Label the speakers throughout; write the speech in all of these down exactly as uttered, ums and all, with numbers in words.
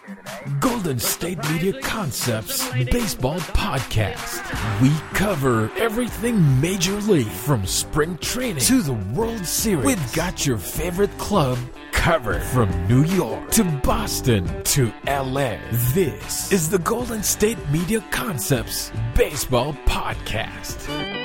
Speaker 1: Golden State Media Concepts Baseball Podcast. We cover everything Major League, from spring training to the World Series. We've got your favorite club covered, from New York to Boston to L A. This is the Golden State Media Concepts Baseball Podcast.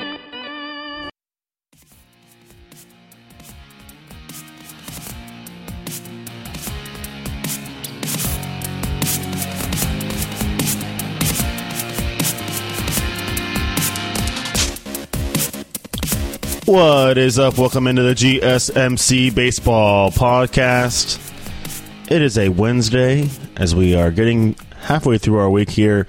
Speaker 2: What is up? Welcome into the G S M C Baseball Podcast. It is a Wednesday as we are getting halfway through our week here.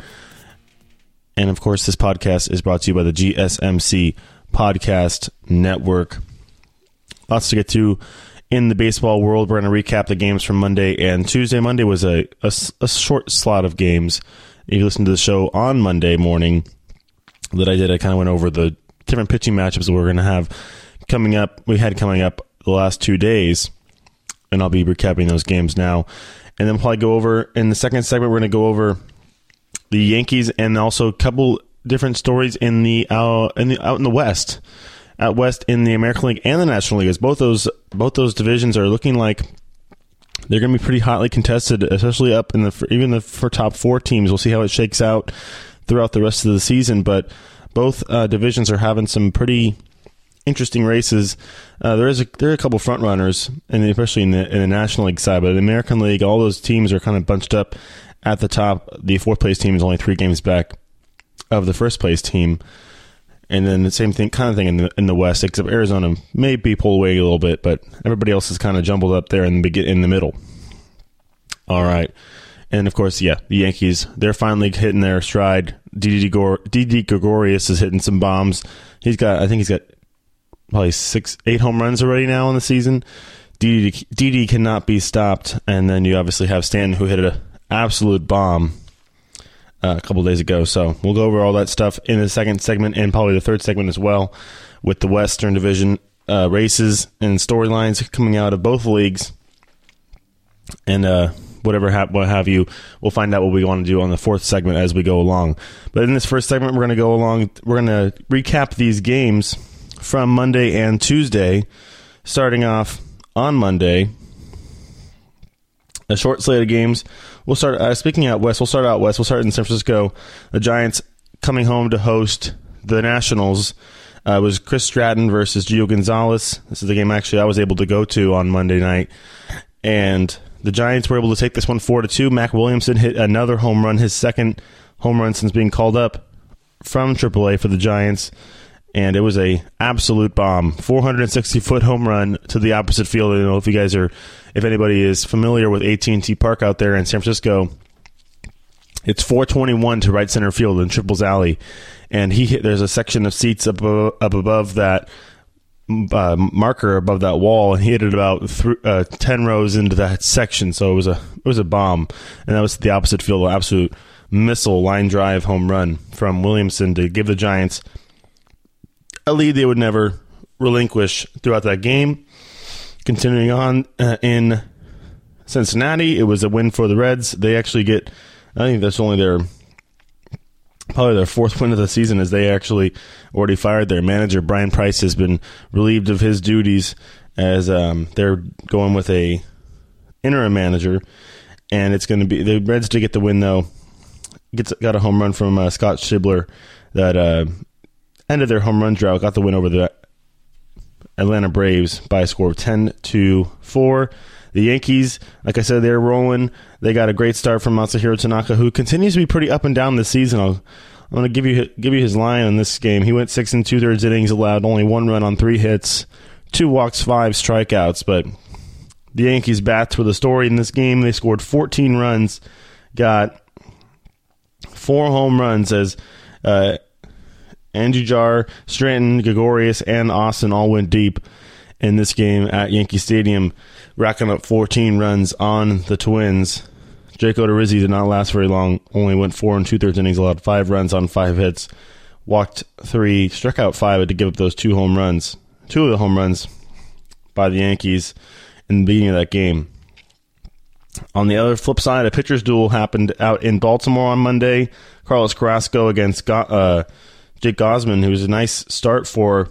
Speaker 2: And of course, this podcast is brought to you by the G S M C Podcast Network. Lots to get to in the baseball world. We're going to recap the games from Monday and Tuesday. Monday was a, a, a short slot of games. If you listen to the show on Monday morning that I did, I kind of went over the different pitching matchups that we're going to have coming up. We had coming up the last two days, and I'll be recapping those games now. And then we'll probably go over, in the second segment, we're going to go over the Yankees and also a couple different stories in the, uh, in the out in the West. Out West in the American League and the National League, as both those both those divisions are looking like they're going to be pretty hotly contested, especially up in the even the for top four teams. We'll see how it shakes out throughout the rest of the season, but both uh, divisions are having some pretty interesting races. Uh, there is a, there are a couple front runners, and especially in the, in the National League side. But in the American League, all those teams are kind of bunched up at the top. The fourth place team is only three games back of the first place team, and then the same thing, kind of thing in the in the West. Except Arizona may be pulled away a little bit, but everybody else is kind of jumbled up there in the begin in the middle. All right. And, of course, yeah, the Yankees, they're finally hitting their stride. Didi Gregorius is hitting some bombs. He's got, I think he's got probably six, eight home runs already now in the season. Didi, Didi cannot be stopped. And then you obviously have Stanton, who hit an absolute bomb uh, a couple days ago. So we'll go over all that stuff in the second segment and probably the third segment as well, with the Western Division uh, races and storylines coming out of both leagues. And, uh, whatever ha- what have you, we'll find out what we want to do on the fourth segment as we go along. But in this first segment, we're going to go along, we're going to recap these games from Monday and Tuesday, starting off on Monday. A short slate of games. We'll start, uh, speaking out west, we'll start out west. We'll start in San Francisco. The Giants coming home to host the Nationals. Uh, it was Chris Stratton versus Gio Gonzalez. This is the game actually I was able to go to on Monday night. And the Giants were able to take this one four to two. Mac Williamson hit another home run, his second home run since being called up from triple A for the Giants, and it was a absolute bomb. four hundred sixty foot home run to the opposite field. I don't know if you guys are, if anybody is familiar with A T and T Park out there in San Francisco. It's four twenty-one to right center field in Triples Alley, and he hit, there's a section of seats up above, up above that Uh, marker above that wall, and he hit it about th- uh, ten rows into that section. So it was a it was a bomb, and that was the opposite field, an absolute missile line drive home run from Williamson to give the Giants a lead they would never relinquish throughout that game. Continuing on uh, in Cincinnati, it was a win for the Reds. They actually get, I think that's only their probably their fourth win of the season, as they actually already fired their manager. Brian Price has been relieved of his duties as um, they're going with a interim manager, and it's going to be the Reds to get the win though. Gets got a home run from uh, Scott Schibler that uh, ended their home run drought. Got the win over the Atlanta Braves by a score of ten to four. The Yankees, like I said, they're rolling. They got a great start from Masahiro Tanaka, who continues to be pretty up and down this season. I'll, I'm going to give you give you his line on this game. He went six and two thirds innings, allowed only one run on three hits, two walks, five strikeouts. But the Yankees bats were the story in this game. They scored fourteen runs, got four home runs as uh, Andujar, Stanton, Gregorius, and Austin all went deep in this game at Yankee Stadium, racking up fourteen runs on the Twins. Jake Odorizzi did not last very long, only went four and two-thirds innings, allowed five runs on five hits, walked three, struck out five to give up those two home runs. Two of the home runs by the Yankees in the beginning of that game. On the other flip side, a pitcher's duel happened out in Baltimore on Monday. Carlos Carrasco against uh, Jake Gausman, who was a nice start for,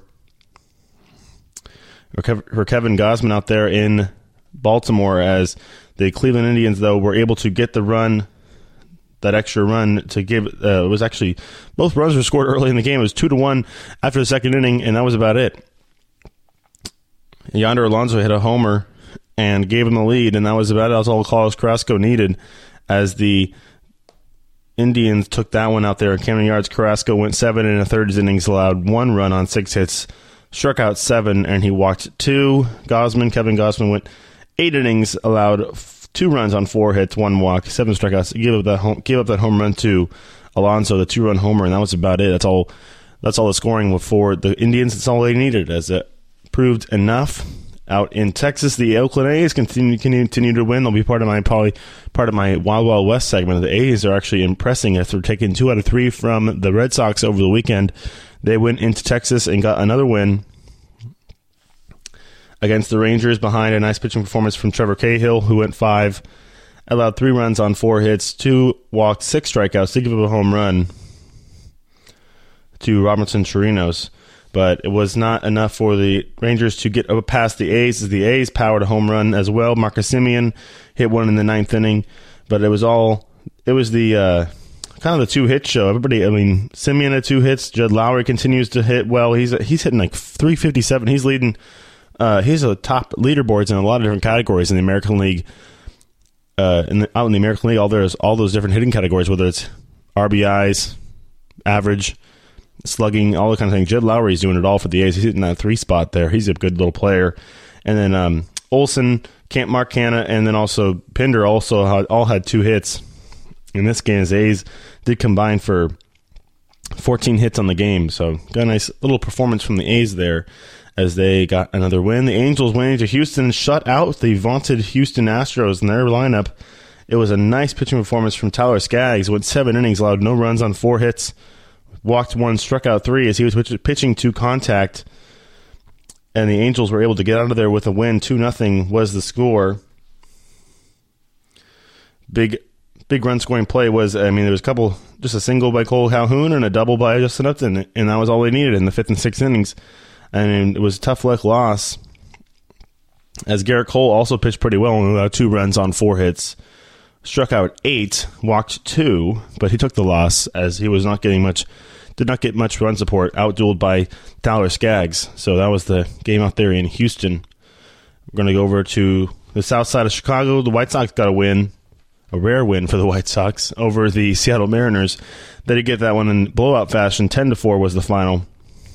Speaker 2: for Kevin Gausman out there in Baltimore, as the Cleveland Indians, though, were able to get the run, that extra run to give. Uh, it was actually, both runs were scored early in the game. It was two to one after the second inning, and that was about it. Yonder Alonso hit a homer and gave him the lead, and that was about it. That was all Carlos Carrasco needed, as the Indians took that one out there in Camden Yards. Carrasco went seven and a third innings, allowed one run on six hits, struck out seven, and he walked two. Gausman, Kevin Gausman, went eight innings, allowed f- two runs on four hits, one walk, seven strikeouts. He gave up that home, gave up that home run to Alonso, the two-run homer, and that was about it. That's all. That's all the scoring for the Indians. That's all they needed, as it proved enough. Out in Texas, the Oakland A's continue, continue to win. They'll be part of my probably part of my Wild Wild West segment. The A's are actually impressing us. They're taking two out of three from the Red Sox over the weekend. They went into Texas and got another win against the Rangers behind a nice pitching performance from Trevor Cahill, who went five, allowed three runs on four hits, two walked, six strikeouts, to give up a home run to Robinson Chirinos. But it was not enough for the Rangers to get past the A's, as the A's powered a home run as well. Marcus Semien hit one in the ninth inning, but it was all, it was the uh, kind of the two-hit show. Everybody, I mean, Semien had two hits. Judd Lowry continues to hit well. He's he's hitting like three fifty-seven. He's leading, uh, he's a top leaderboards in a lot of different categories in the American League. Uh, in the, out in the American League, all there's all those different hitting categories, whether it's R B Is, average, slugging, all the kind of things. Judd Lowry's doing it all for the A's. He's hitting that three spot there. He's a good little player. And then um, Olsen, Camp Mark Canna, and then also Pinder also had, all had two hits in this game. His A's did combine for fourteen hits on the game. So got a nice little performance from the A's there as they got another win. The Angels went into Houston and shut out the vaunted Houston Astros in their lineup. It was a nice pitching performance from Tyler Skaggs. Went seven innings, allowed no runs on four hits. Walked one, struck out three as he was pitching to contact, and the Angels were able to get out of there with a win. two nothing was the score. Big big run scoring play was, I mean, there was a couple, just a single by Cole Calhoun and a double by Justin Upton, and that was all they needed in the fifth and sixth innings. And it was a tough luck loss, as Garrett Cole also pitched pretty well and allowed two runs on four hits. Struck out eight, walked two, but he took the loss as he was not getting much, did not get much run support, outdueled by Tyler Skaggs. So that was the game out there in Houston. We're going to go over to the south side of Chicago. The White Sox got a win, a rare win for the White Sox over the Seattle Mariners. They did get that one in blowout fashion. ten to four was the final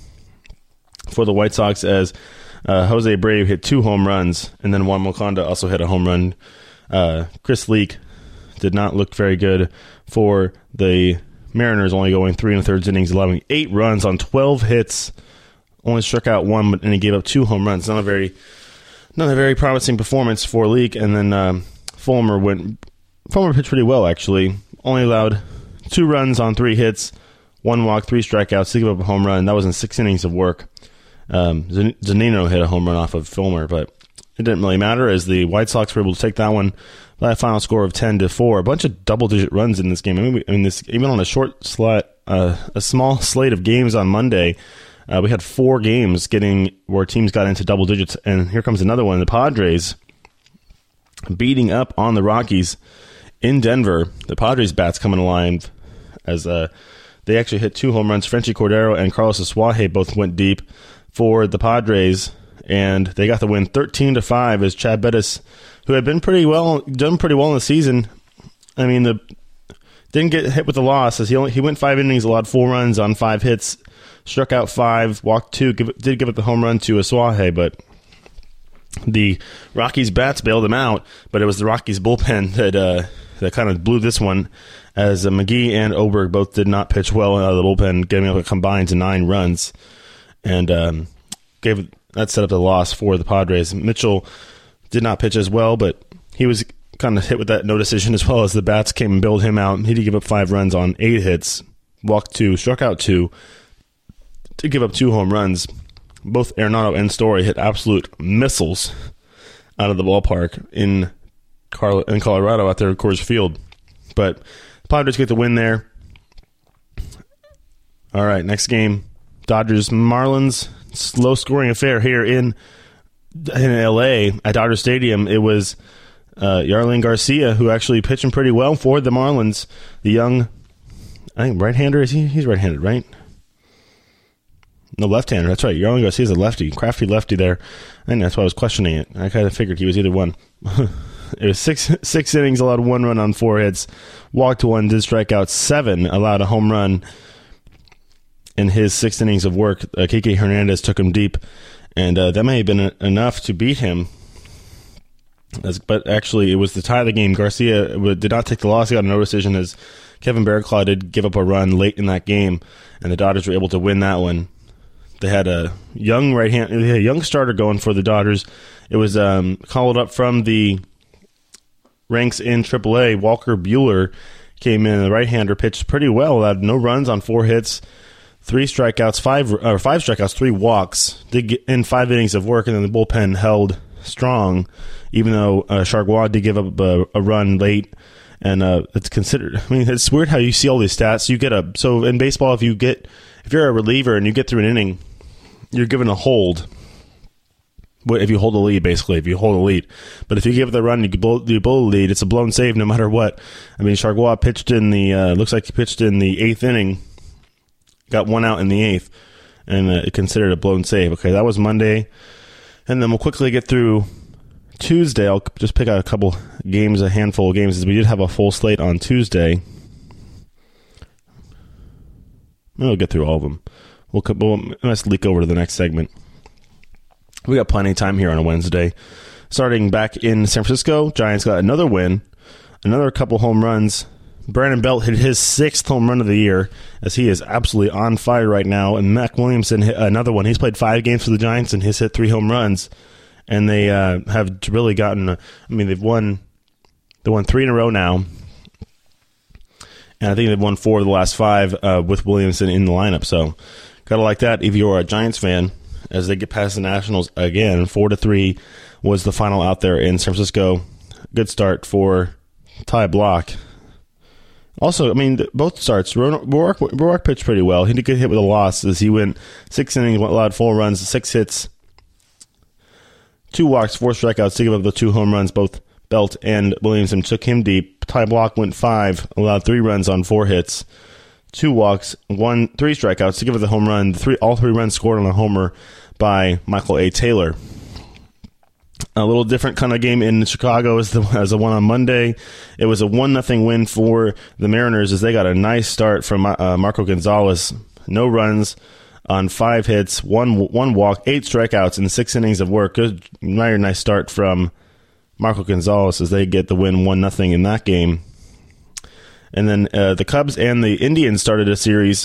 Speaker 2: for the White Sox, as uh, Jose Abreu hit two home runs, and then Juan Moncada also hit a home run. Uh, Chris Leak did not look very good for the Mariners, only going three and a third innings, allowing eight runs on twelve hits. Only struck out one, but and he gave up two home runs. Not a very, not a very promising performance for Leak. And then um, Fulmer went. Fulmer pitched pretty well, actually. Only allowed two runs on three hits, one walk, three strikeouts, to give up a home run. That was in six innings of work. Um, Zunino hit a home run off of Fulmer, but it didn't really matter, as the White Sox were able to take that one by a final score of ten to four. A bunch of double-digit runs in this game. I mean, we, I mean this even on a short slot, uh, a small slate of games on Monday, uh, we had four games getting where teams got into double digits. And here comes another one. The Padres beating up on the Rockies in Denver. The Padres bats coming alive, as uh, they actually hit two home runs. Frenchie Cordero and Carlos Asuaje both went deep for the Padres, and they got the win thirteen to five, as Chad Bettis, who had been pretty well, done pretty well in the season. I mean, the didn't get hit with the loss, as he only he went five innings, allowed four runs on five hits, struck out five, walked two, give, did give up the home run to Asuaje, but the Rockies bats bailed him out. But it was the Rockies bullpen that uh, that kind of blew this one, as uh, McGee and Oberg both did not pitch well out of the bullpen, getting able to combine to nine runs, and um, gave that set up the loss for the Padres. Mitchell did not pitch as well, but he was kind of hit with that no decision, as well as the bats came and bailed him out. He did give up five runs on eight hits, walked two, struck out two, to give up two home runs. Both Arenado and Story hit absolute missiles out of the ballpark in Carl- in Colorado out there at Coors Field. But the Padres get the win there. All right, next game, Dodgers-Marlins. Low-scoring affair here in, in L A at Dodger Stadium. It was uh, Yarlin Garcia who actually pitching pretty well for the Marlins. The young, I think, right-hander. Is he? He's right-handed, right? No, left-hander. That's right. Yarlin Garcia's a lefty, crafty lefty there. I think that's why I was questioning it. I kind of figured he was either one. It was six six innings, allowed one run on four hits, walked one, did strike out seven, allowed a home run. In his six innings of work, uh, Kike Hernandez took him deep, and uh, that may have been enough to beat him. As, but actually, it was the tie of the game. Garcia did not take the loss. He got a no decision as Kevin Bearclaw did give up a run late in that game, and the Dodgers were able to win that one. They had a young right hand, they had a young starter going for the Dodgers. It was um, called up from the ranks in triple A. Walker Buehler came in. The right-hander pitched pretty well. Had no runs on four hits. Three strikeouts, five or five strikeouts, three walks. Did get in five innings of work, and then the bullpen held strong, even though uh, Chargois did give up a, a run late. And uh, it's considered. I mean, it's weird how you see all these stats. You get a so in baseball, if you get if you're a reliever and you get through an inning, you're given a hold. If you hold a lead, basically, if you hold a lead. But if you give the run, you blow, you blow the lead. It's a blown save, no matter what. I mean, Chargois pitched in the uh, looks like he pitched in the eighth inning. Got one out in the eighth, and uh, it considered a blown save. Okay, that was Monday. And then we'll quickly get through Tuesday. I'll just pick out a couple games, a handful of games, as we did have a full slate on Tuesday. We'll get through all of them. We'll, we'll let's leak over to the next segment. We got plenty of time here on a Wednesday. Starting back in San Francisco, Giants got another win, another couple home runs. Brandon Belt hit his sixth home run of the year, as he is absolutely on fire right now. And Mac Williamson hit another one. He's played five games for the Giants, and he's hit three home runs. And they uh, have really gotten, I mean, they've won, they won three in a row now. And I think they've won four of the last five uh, with Williamson in the lineup. So, gotta like that if you're a Giants fan, as they get past the Nationals again. Four to three was the final out there in San Francisco. Good start for Ty Block. Also, I mean, both starts, Roark, Roark pitched pretty well. He did get hit with a loss as he went six innings, allowed four runs, six hits, two walks, four strikeouts to give up the two home runs. Both Belt and Williamson took him deep. Ty Block went five, allowed three runs on four hits, two walks, one, three strikeouts to give up the home run. Three, all three runs scored on a homer by Michael A. Taylor. A little different kind of game in Chicago as the as the one on Monday. It was a one nothing win for the Mariners as they got a nice start from uh, Marco Gonzalez. No runs on five hits, one one walk, eight strikeouts in six innings of work. Good, very nice start from Marco Gonzalez as they get the win one nothing in that game. And then uh, the Cubs and the Indians started a series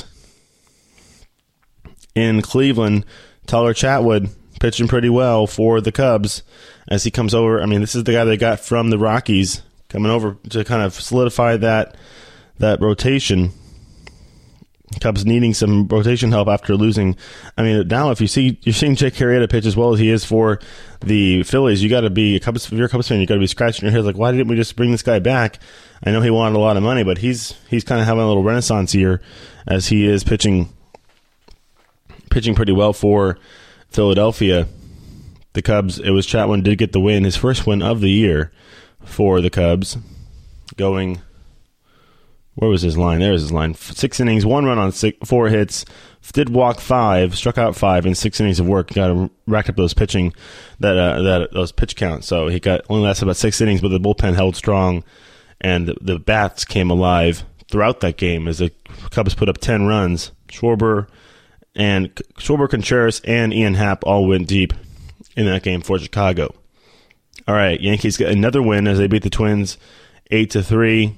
Speaker 2: in Cleveland. Tyler Chatwood pitching pretty well for the Cubs as he comes over. I mean, this is the guy they got from the Rockies coming over to kind of solidify that that rotation. Cubs needing some rotation help after losing. I mean, now if you see you're seeing Jake Arrieta pitch as well as he is for the Phillies, you got to be a Cubs. If you're a Cubs fan, you got to be scratching your head like, why didn't we just bring this guy back? I know he wanted a lot of money, but he's he's kind of having a little renaissance here as he is pitching pitching pretty well for Philadelphia. The Cubs, it was Chatwin did get the win, his first win of the year for the Cubs. Going, where was his line? There's his line. Six innings, one run on six, four hits, did walk five, struck out five in six innings of work. Got to rack up those pitching, that uh, that those pitch counts. So he got only lasted about six innings, but the bullpen held strong, and the, the bats came alive throughout that game as the Cubs put up ten runs. Schwarber and Schwarber, Contreras, and Ian Happ all went deep in that game for Chicago. All right, Yankees get another win as they beat the Twins eight to three.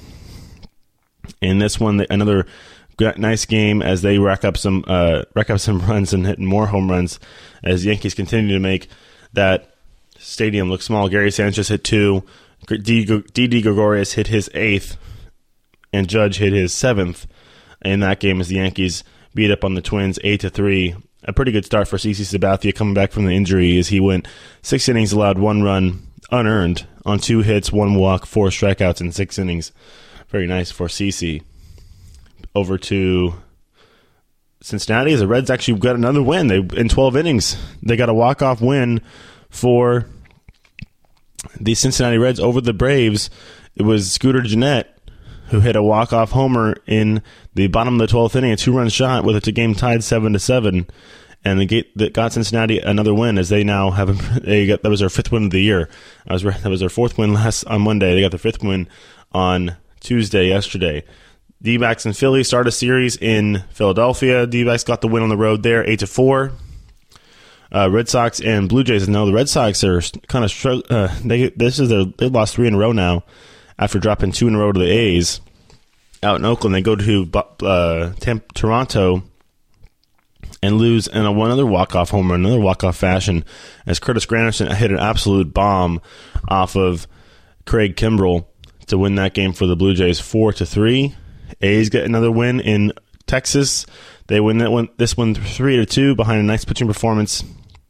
Speaker 2: In this one, another nice game as they rack up some uh, rack up some runs and hit more home runs as Yankees continue to make that stadium look small. Gary Sanchez hit two, Didi Gregorius hit his eighth, and Judge hit his seventh in that game as the Yankees beat up on the Twins eight to three. A pretty good start for CeCe Sabathia coming back from the injury as he went six innings, allowed one run unearned on two hits, one walk, four strikeouts in six innings. Very nice for CeCe. Over to Cincinnati. The Reds actually got another win. They in twelve innings. They got a walk-off win for the Cincinnati Reds over the Braves. It was Scooter Gennett who hit a walk-off homer in the bottom of the twelfth inning, a two-run shot with it a game tied seven to seven. And the gate that got Cincinnati another win, as they now have they got that was their fifth win of the year. That was that was their fourth win last on Monday. They got their fifth win on Tuesday yesterday. D-backs and Phillies start a series in Philadelphia. D-backs got the win on the road there, eight to four. Uh, Red Sox and Blue Jays. No, the Red Sox are kind of strugg- uh, they this is their they lost three in a row now after dropping two in a row to the A's out in Oakland. They go to uh, Temp- Toronto. And lose in a one other walk-off homer, another walk-off fashion, as Curtis Granderson hit an absolute bomb off of Craig Kimbrell to win that game for the Blue Jays four to three. A's get another win in Texas. They win that one, this one three to two behind a nice pitching performance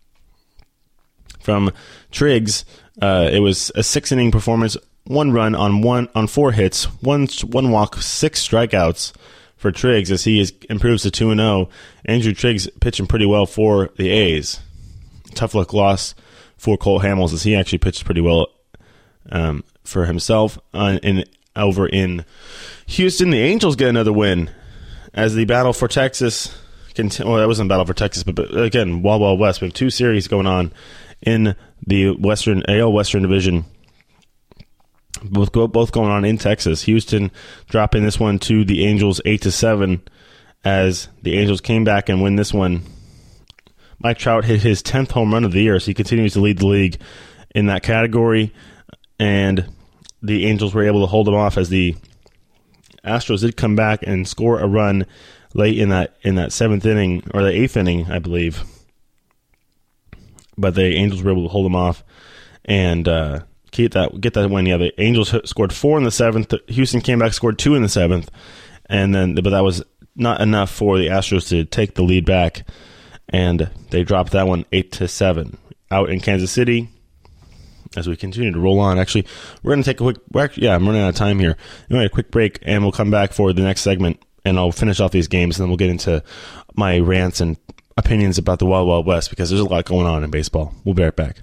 Speaker 2: from Triggs. Uh, it was a six-inning performance, one run on one on four hits, one one walk, six strikeouts for Triggs as he is, improves to two and oh. Andrew Triggs pitching pretty well for the A's. Tough luck loss for Cole Hamels as he actually pitched pretty well um, for himself. Uh, in, over in Houston, the Angels get another win as the battle for Texas. Cont- well, that wasn't a battle for Texas, but, but again, Wild Wild West. We have two series going on in the Western A L Western Division. Both go, both going on in Texas. Houston dropping this one to the Angels eight to seven as the Angels came back and win this one. Mike Trout hit his tenth home run of the year, so he continues to lead the league in that category. And the Angels were able to hold him off as the Astros did come back and score a run late in that in that seventh inning, or the eighth inning, I believe. But the Angels were able to hold him off and uh, Get that, get that win. Yeah, the Angels scored four in the seventh. Houston came back, scored two in the seventh, and then but that was not enough for the Astros to take the lead back, and they dropped that one eight to seven. Out in Kansas City, as we continue to roll on. Actually, we're going to take a quick. We're actually, yeah, I'm running out of time here. We're going to a quick break, and we'll come back for the next segment, and I'll finish off these games, and then we'll get into my rants and opinions about the Wild Wild West because there's a lot going on in baseball. We'll be right back.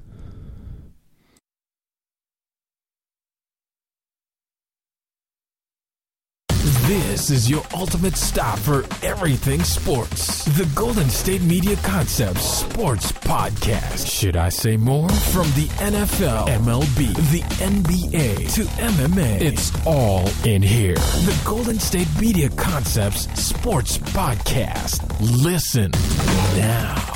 Speaker 1: This is your ultimate stop for everything sports. The Golden State Media Concepts Sports Podcast. Should I say more? From the N F L, M L B, the N B A, to M M A, it's all in here. The Golden State Media Concepts Sports Podcast. Listen now.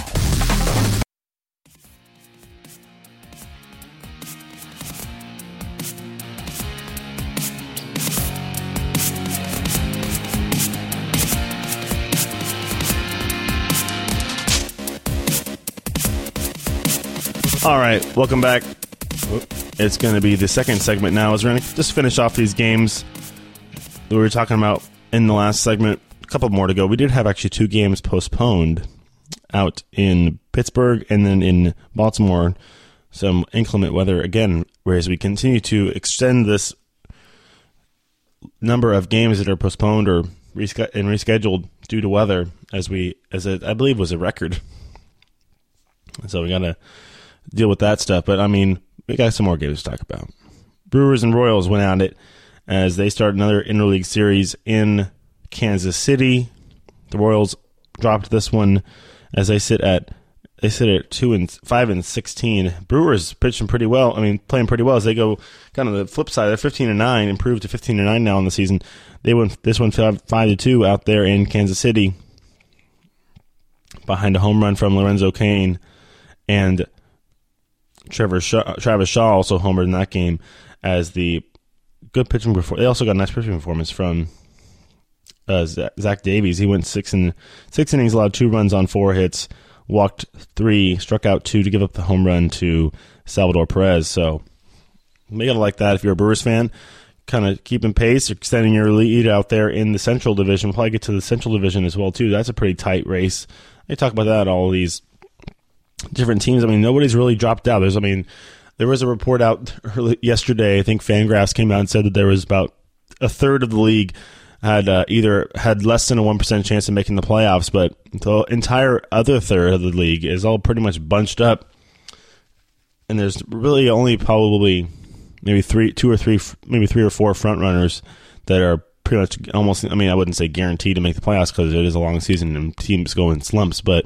Speaker 2: All right, welcome back. It's going to be the second segment now. As we're going to just finish off these games that we were talking about in the last segment. A couple more to go. We did have actually two games postponed out in Pittsburgh and then in Baltimore. Some inclement weather again, whereas we continue to extend this number of games that are postponed or resch- and rescheduled due to weather, as we, as it, I believe, was a record. So we got to deal with that stuff. But, I mean, we got some more games to talk about. Brewers and Royals went at it as they start another interleague series in Kansas City. The Royals dropped this one as they sit at they sit at two and five and sixteen. Brewers pitching pretty well. I mean, playing pretty well as they go kind of the flip side. They're fifteen and nine, improved to fifteen and nine now in the season. They won this one five to two out there in Kansas City behind a home run from Lorenzo Cain, and Trevor Shaw, Travis Shaw also homered in that game as the good pitching performance. They also got a nice pitching performance from uh, Zach Davies. He went six in six innings, allowed two runs on four hits, walked three, struck out two to give up the home run to Salvador Perez. So you gotta like that if you're a Brewers fan. Kind of keeping pace, extending your lead out there in the Central Division. We'll probably get to the Central Division as well too. That's a pretty tight race. They talk about that all these different teams. I mean, nobody's really dropped out. There's, I mean, there was a report out early, yesterday. I think Fangraphs came out and said that there was about a third of the league had uh, either had less than a one percent chance of making the playoffs, but the entire other third of the league is all pretty much bunched up. And there's really only probably maybe three, two or three, maybe three or four front runners that are pretty much almost, I mean, I wouldn't say guaranteed to make the playoffs because it is a long season and teams go in slumps, but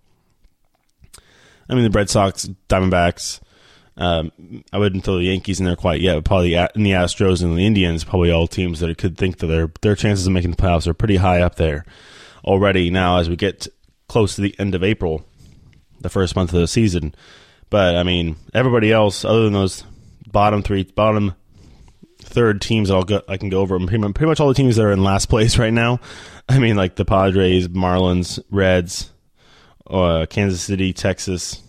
Speaker 2: I mean, the Red Sox, Diamondbacks, um, I wouldn't throw the Yankees in there quite yet, but probably in the Astros and the Indians, probably all teams that could think that their their chances of making the playoffs are pretty high up there already now as we get close to the end of April, the first month of the season. But, I mean, everybody else, other than those bottom three, bottom third teams that I'll go, I can go over, pretty much, pretty much all the teams that are in last place right now. I mean, like the Padres, Marlins, Reds, uh, Kansas City, Texas,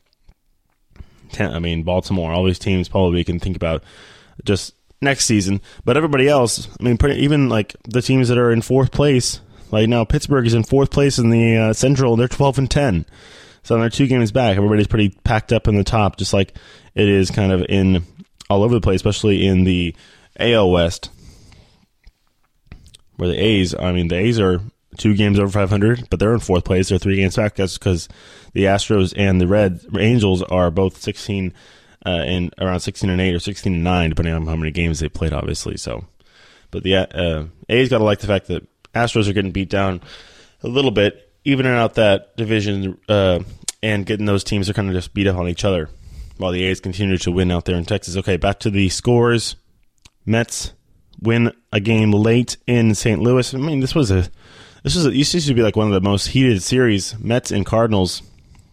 Speaker 2: I mean, Baltimore, all these teams probably can think about just next season. But everybody else, I mean, pretty, even like the teams that are in fourth place, like now Pittsburgh is in fourth place in the uh, Central, and they're twelve and ten. So they're two games back. Everybody's pretty packed up in the top, just like it is kind of in all over the place, especially in the A L West, where the A's, I mean, the A's are two games over five hundred, but they're in fourth place. They're three games back. That's because the Astros and the Red Angels are both sixteen uh, and around sixteen and eight or sixteen and nine, depending on how many games they played, obviously. So, but the uh, A's got to like the fact that Astros are getting beat down a little bit, evening out that division, uh, and getting those teams to kind of just beat up on each other while the A's continue to win out there in Texas. Okay, back to the scores. Mets win a game late in Saint Louis. I mean, this was a This was a, used to be like one of the most heated series. Mets and Cardinals.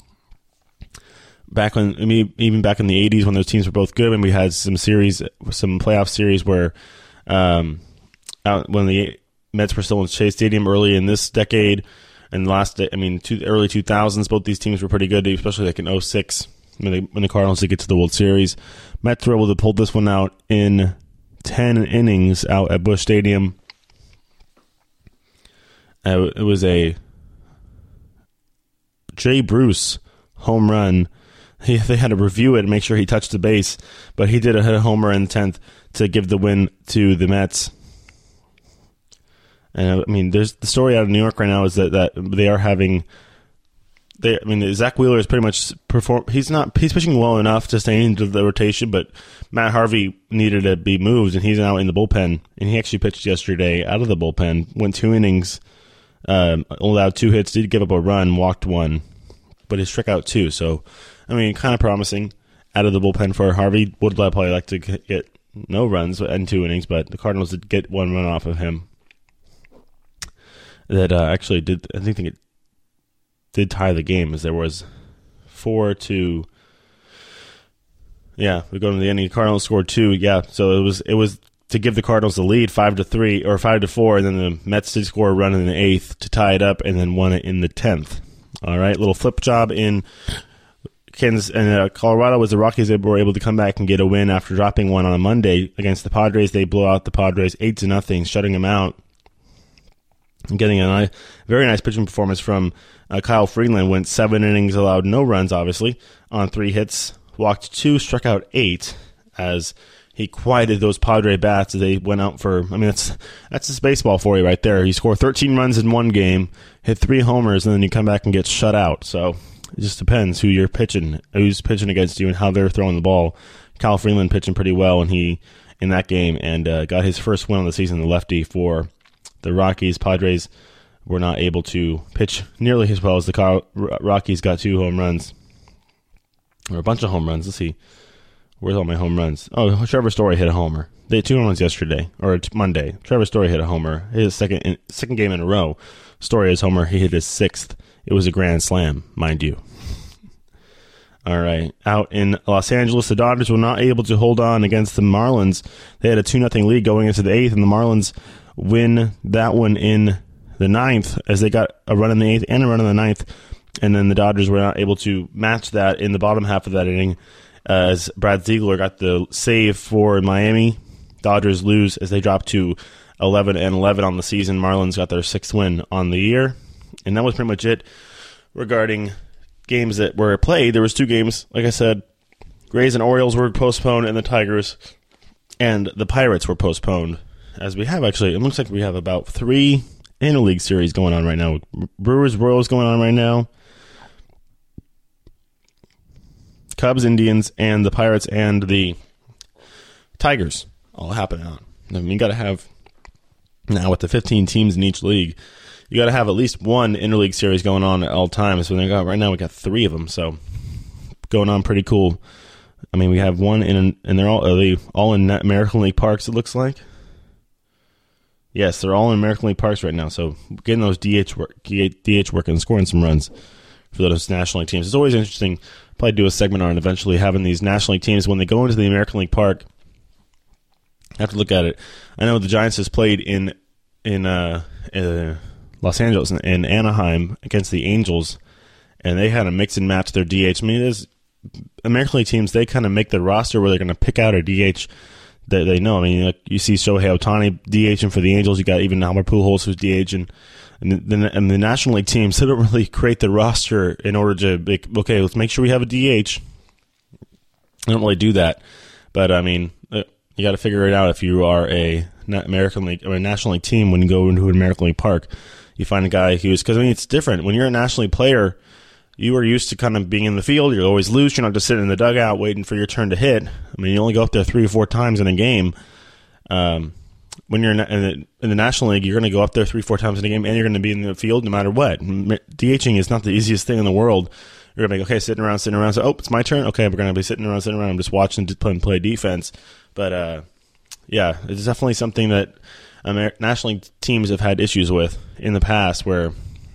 Speaker 2: Back when, I mean, even back in the eighties when those teams were both good, and we had some series, some playoff series where, um, out when the Mets were still in Shea Stadium early in this decade, and last, I mean, two, early two thousands, both these teams were pretty good, especially like in oh six when, they, when the Cardinals did get to the World Series. Mets were able to pull this one out in ten innings out at Busch Stadium. Uh, it was a Jay Bruce home run. He, they had to review it and make sure he touched the base, but he did a hit a homer in the tenth to give the win to the Mets. And I mean, there's the story out of New York right now is that, that they are having. They, I mean, Zach Wheeler is pretty much perform. He's not. He's pitching well enough to stay into the rotation, but Matt Harvey needed to be moved, and he's now in the bullpen. And he actually pitched yesterday out of the bullpen. Went two innings, um, allowed two hits, did give up a run, walked one, but he struck out two. So, I mean, kind of promising out of the bullpen for Harvey. Would probably like to get no runs and two innings, but the Cardinals did get one run off of him. That uh, actually did. I think it. did tie the game as there was four to yeah we go to the ending. Cardinals scored two, yeah so it was it was to give the Cardinals the lead five to three or five to four, and then the Mets did score a run in the eighth to tie it up and then won it in the tenth. All right, little flip job in Kansas and uh, Colorado was the Rockies. They were able to come back and get a win after dropping one on a Monday against the Padres. They blew out the Padres eight to nothing, shutting them out. Getting a nice, very nice pitching performance from uh, Kyle Freeland. Went seven innings, allowed no runs, obviously, on three hits. Walked two, struck out eight as he quieted those Padre bats as they went out for, I mean, that's that's just baseball for you right there. You score thirteen runs in one game, hit three homers, and then you come back and get shut out. So it just depends who you're pitching, who's pitching against you, and how they're throwing the ball. Kyle Freeland pitching pretty well and he in that game and uh, got his first win on the season, the lefty, for the Rockies. Padres were not able to pitch nearly as well as the Rockies. Got two home runs, or a bunch of home runs. Let's see. Where's all my home runs? Oh, Trevor Story hit a homer. They had two home runs yesterday, or Monday. Trevor Story hit a homer. His second second game in a row. Story his homer. He hit his sixth. It was a grand slam, mind you. All right. Out in Los Angeles, the Dodgers were not able to hold on against the Marlins. They had a two nothing lead going into the eighth, and the Marlins win that one in the ninth as they got a run in the eighth and a run in the ninth, and then the Dodgers were not able to match that in the bottom half of that inning uh, as Brad Ziegler got the save for Miami. Dodgers lose as they drop to eleven and eleven on the season. Marlins got their sixth win on the year, and that was pretty much it regarding games that were played. There was two games, like I said, Rays and Orioles were postponed, and the Tigers and the Pirates were postponed. As we have actually, it looks like we have about three interleague series going on right now. Brewers, Royals going on right now. Cubs, Indians, and the Pirates and the Tigers all happening on. I mean, you got to have, now with the fifteen teams in each league, you got to have at least one interleague series going on at all times. So they got, right now we got three of them, so going on pretty cool. I mean, we have one in, and they're all are they all in American League parks, it looks like. Yes, they're all in American League parks right now, so getting those D H work, D H work and scoring some runs for those National League teams. It's always interesting. Probably do a segment on eventually having these National League teams when they go into the American League Park. I have to look at it. I know the Giants has played in in uh, uh, Los Angeles and in Anaheim against the Angels, and they had a mix and match their D H. I mean, there's American League teams, they kind of make the roster where they're going to pick out a D H that they know. I mean, like you see Shohei Ohtani DHing for the Angels. You got even Albert Pujols who's DHing. And the, and the National League teams, they don't really create the roster in order to, make, okay, let's make sure we have a D H. They don't really do that. But, I mean, you got to figure it out if you are a American League or a National League team when you go into an American League park. You find a guy who's, because, I mean, it's different. When you're a National League player, you are used to kind of being in the field. You're always loose. You're not just sitting in the dugout waiting for your turn to hit. I mean, you only go up there three or four times in a game. Um, when you're in the, in the National League, you're going to go up there three, four times in a game, and you're going to be in the field no matter what. DHing is not the easiest thing in the world. You're going to be, okay, sitting around, sitting around. So, oh, it's my turn? Okay, we're going to be sitting around, sitting around. I'm just watching play, play defense. But, uh, yeah, it's definitely something that Amer- National League teams have had issues with in the past where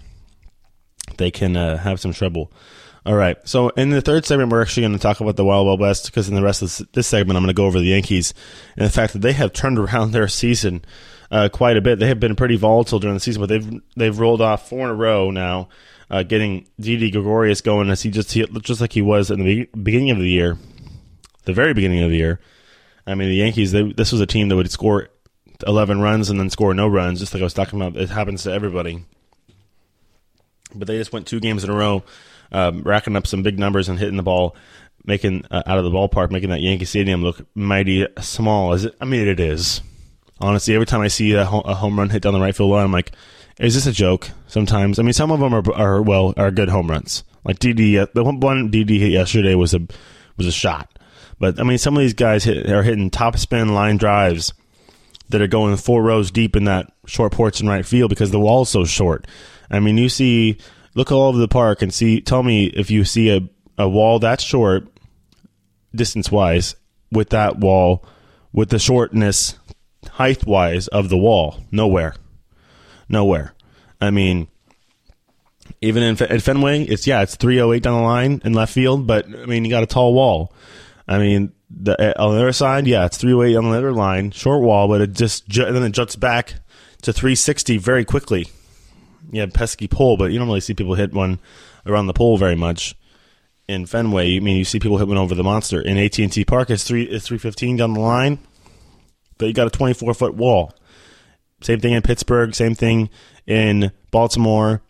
Speaker 2: they can uh, have some trouble. All right, so in the third segment, we're actually going to talk about the Wild Wild West, because in the rest of this, this segment, I'm going to go over the Yankees and the fact that they have turned around their season uh, quite a bit. They have been pretty volatile during the season, but they've they've rolled off four in a row now, uh, getting Didi Gregorius going as he just he, just like he was in the beginning of the year, the very beginning of the year. I mean, the Yankees, they, this was a team that would score eleven runs and then score no runs, just like I was talking about. It happens to everybody. But they just went two games in a row, um, racking up some big numbers and hitting the ball, making uh, out of the ballpark, making that Yankee Stadium look mighty small. As it, I mean, it is. Honestly, every time I see a, ho- a home run hit down the right field line, I'm like, is this a joke? Sometimes, I mean, some of them are, are well, are good home runs. Like D D, uh, the one D D hit yesterday was a was a shot. But I mean, some of these guys hit, are hitting top spin line drives that are going four rows deep in that short porch in right field because the wall is so short. I mean, you see, look all over the park and see. Tell me if you see a, a wall that short, distance-wise, with that wall, with the shortness, height-wise of the wall. Nowhere. Nowhere. I mean, even in, in Fenway, it's, yeah, it's three oh eight down the line in left field, but, I mean, you got a tall wall. I mean, the, on the other side, yeah, it's three oh eight on the other line, short wall, but it just, and then it juts back to three sixty very quickly. Yeah, pesky pole, but you don't really see people hit one around the pole very much. In Fenway, I mean, you see people hit one over the monster. In A T and T Park, it's three it's three fifteen down the line, but you got a twenty-four foot wall. Same thing in Pittsburgh. Same thing in Baltimore.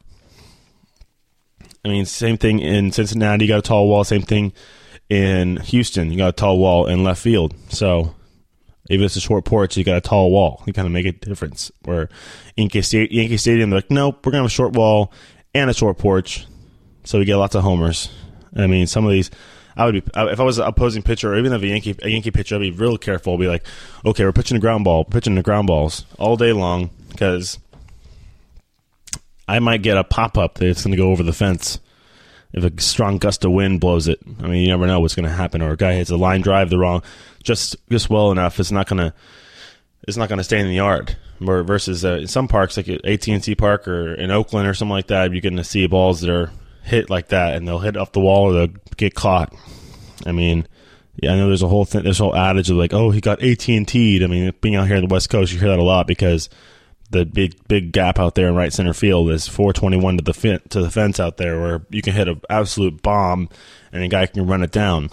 Speaker 2: I mean, same thing in Cincinnati. You got a tall wall. Same thing in Houston. You got a tall wall in left field. So even if it's a short porch, you got a tall wall. You kind of make a difference. Where Yankee Stadium, they're like, nope, we're going to have a short wall and a short porch, so we get lots of homers. I mean, some of these, I would be, if I was an opposing pitcher, or even if a Yankee, a Yankee pitcher, I'd be real careful. I'd be like, okay, we're pitching a ground ball, pitching the ground balls all day long, because I might get a pop-up that's going to go over the fence if a strong gust of wind blows it. I mean, you never know what's going to happen. Or a guy hits a line drive the wrong, just just well enough, it's not going to it's not going to stay in the yard. Or versus uh, in some parks, like at A T and T Park or in Oakland or something like that, you're going to see balls that are hit like that, and they'll hit off the wall or they'll get caught. I mean, yeah, I know there's a whole thing, there's a whole adage of like, oh, he got A T and T'd. I mean, being out here on the West Coast, you hear that a lot because the big big gap out there in right center field is four twenty-one to the fin- to the fence out there, where you can hit an absolute bomb and a guy can run it down.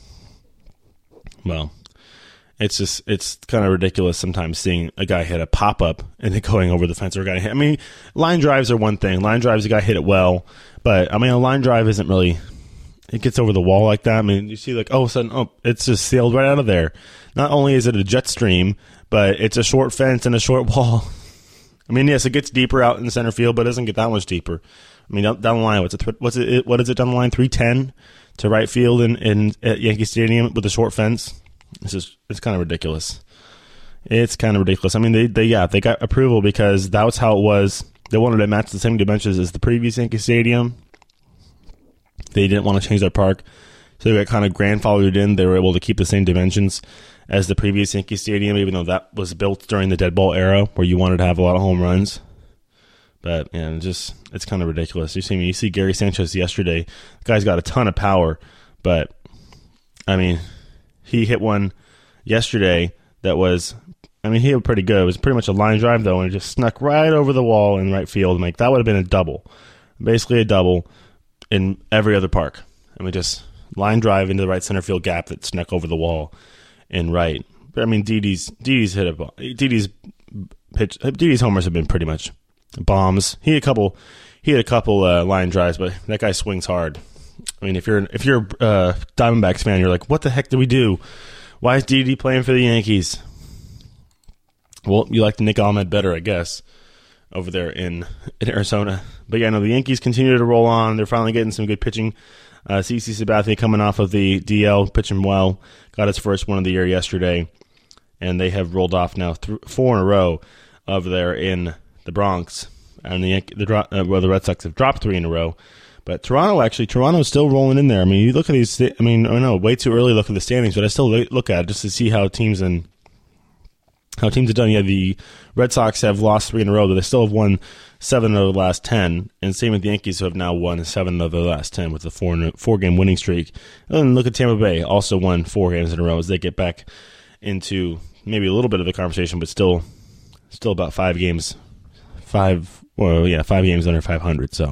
Speaker 2: Well, it's just it's kind of ridiculous sometimes seeing a guy hit a pop up and then going over the fence, or a guy hit. I mean, line drives are one thing. Line drives, a guy hit it well, but I mean, a line drive isn't really it gets over the wall like that. I mean, you see like, oh, sudden, oh, it's just sailed right out of there. Not only is it a jet stream, but it's a short fence and a short wall. I mean, yes, it gets deeper out in the center field, but it doesn't get that much deeper. I mean, down, down the line, what's it? What's it? What is it down the line? three ten to right field in, in at Yankee Stadium with a short fence. It's just it's kind of ridiculous. It's kind of ridiculous. I mean, they, they yeah they got approval because that was how it was. They wanted to match the same dimensions as the previous Yankee Stadium. They didn't want to change their park, so they got kind of grandfathered in. They were able to keep the same dimensions as the previous Yankee Stadium, even though that was built during the dead ball era where you wanted to have a lot of home runs. But, yeah, it's just, it's kind of ridiculous. You see me, you see Gary Sanchez yesterday. The guy's got a ton of power, but, I mean, he hit one yesterday that was, I mean, he hit pretty good. It was pretty much a line drive, though, and it just snuck right over the wall in right field. Like, that would have been a double. Basically a double in every other park. I mean, just line drive into the right center field gap that snuck over the wall in right. But, I mean, Didi's, Didi's hit a ball. Didi's pitch, Didi's homers have been pretty much bombs. He had a couple, he had a couple uh, line drives, but that guy swings hard. I mean, if you're if you're a uh, Diamondbacks fan, you're like, what the heck did we do? Why is Didi playing for the Yankees? Well, you like Nick Ahmed better, I guess, over there in, in Arizona. But yeah, no, the Yankees continue to roll on. They're finally getting some good pitching. Uh, C C Sabathia coming off of the D L, pitching well, got his first one of the year yesterday, and they have rolled off now th- four in a row over there in the Bronx, and the the uh, well, the Red Sox have dropped three in a row, but Toronto actually Toronto's still rolling in there. I mean, you look at these. I mean, I know way too early to look at the standings, but I still look at it just to see how teams and how teams have done. Yeah, the Red Sox have lost three in a row, but they still have won seven of the last ten, and same with the Yankees, who have now won seven of the last ten with a four four game winning streak. And then look at Tampa Bay, also won four games in a row as they get back into maybe a little bit of the conversation, but still, still about five games. Five, well, yeah, five games under five hundred. So,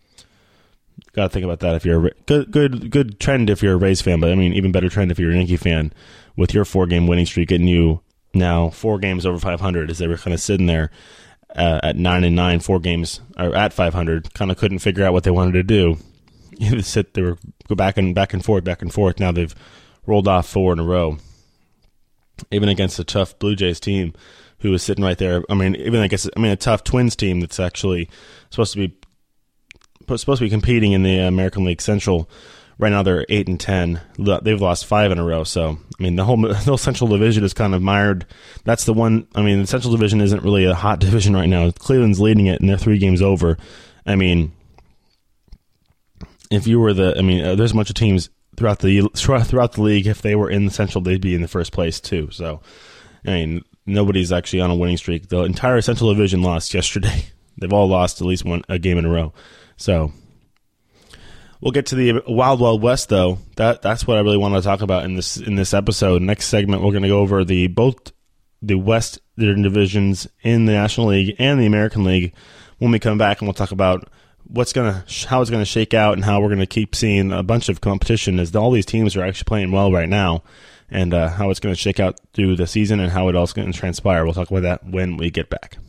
Speaker 2: got to think about that if you're a good, good, good trend if you're a Rays fan. But I mean, even better trend if you're a Yankee fan with your four-game winning streak getting you now four games over five hundred. As they were kind of sitting there uh, at nine and nine, four games or at five hundred, kind of couldn't figure out what they wanted to do. You sit, they were go back and back and forth, back and forth. Now they've rolled off four in a row, even against a tough Blue Jays team who was sitting right there. I mean, even I guess I mean a tough Twins team that's actually supposed to be supposed to be competing in the American League Central. Right now they're eight and ten. They've lost five in a row. So I mean, the whole the whole Central Division is kind of mired. That's the one. I mean, the Central Division isn't really a hot division right now. Cleveland's leading it, and they're three games over. I mean, if you were the, I mean, uh, there's a bunch of teams throughout the throughout the league. If they were in the Central, they'd be in the first place too. So I mean, nobody's actually on a winning streak. The entire Central Division lost yesterday. They've all lost at least one a game in a row. So we'll get to the Wild Wild West, though. That that's what I really want to talk about in this in this episode. Next segment, we're going to go over the both the Western divisions in the National League and the American League. When we come back, and we'll talk about what's gonna how it's going to shake out and how we're going to keep seeing a bunch of competition as all these teams are actually playing well right now. And uh, how it's going to shake out through the season and how it all's going to transpire. We'll talk about that when we get back.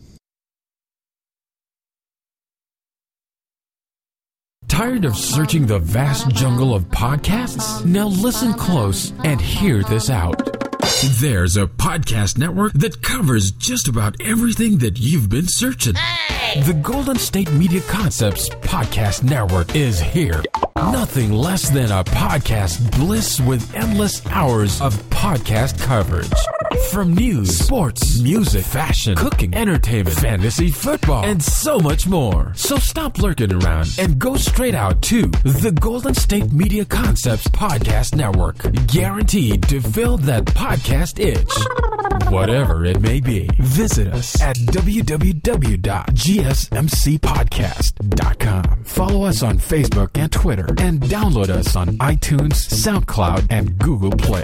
Speaker 1: Tired of searching the vast jungle of podcasts? Now listen close and hear this out. There's a podcast network that covers just about everything that you've been searching. Hey! The Golden State Media Concepts Podcast Network is here. Nothing less than a podcast bliss with endless hours of podcast coverage. From news, sports, music, fashion, cooking, entertainment, fantasy, football, and so much more. So stop lurking around and go straight out to the Golden State Media Concepts Podcast Network. Guaranteed to fill that podcast itch. Whatever it may be. Visit us at w w w dot g s m c podcast dot com. Follow us on Facebook and Twitter, and download us on iTunes, SoundCloud, and Google Play.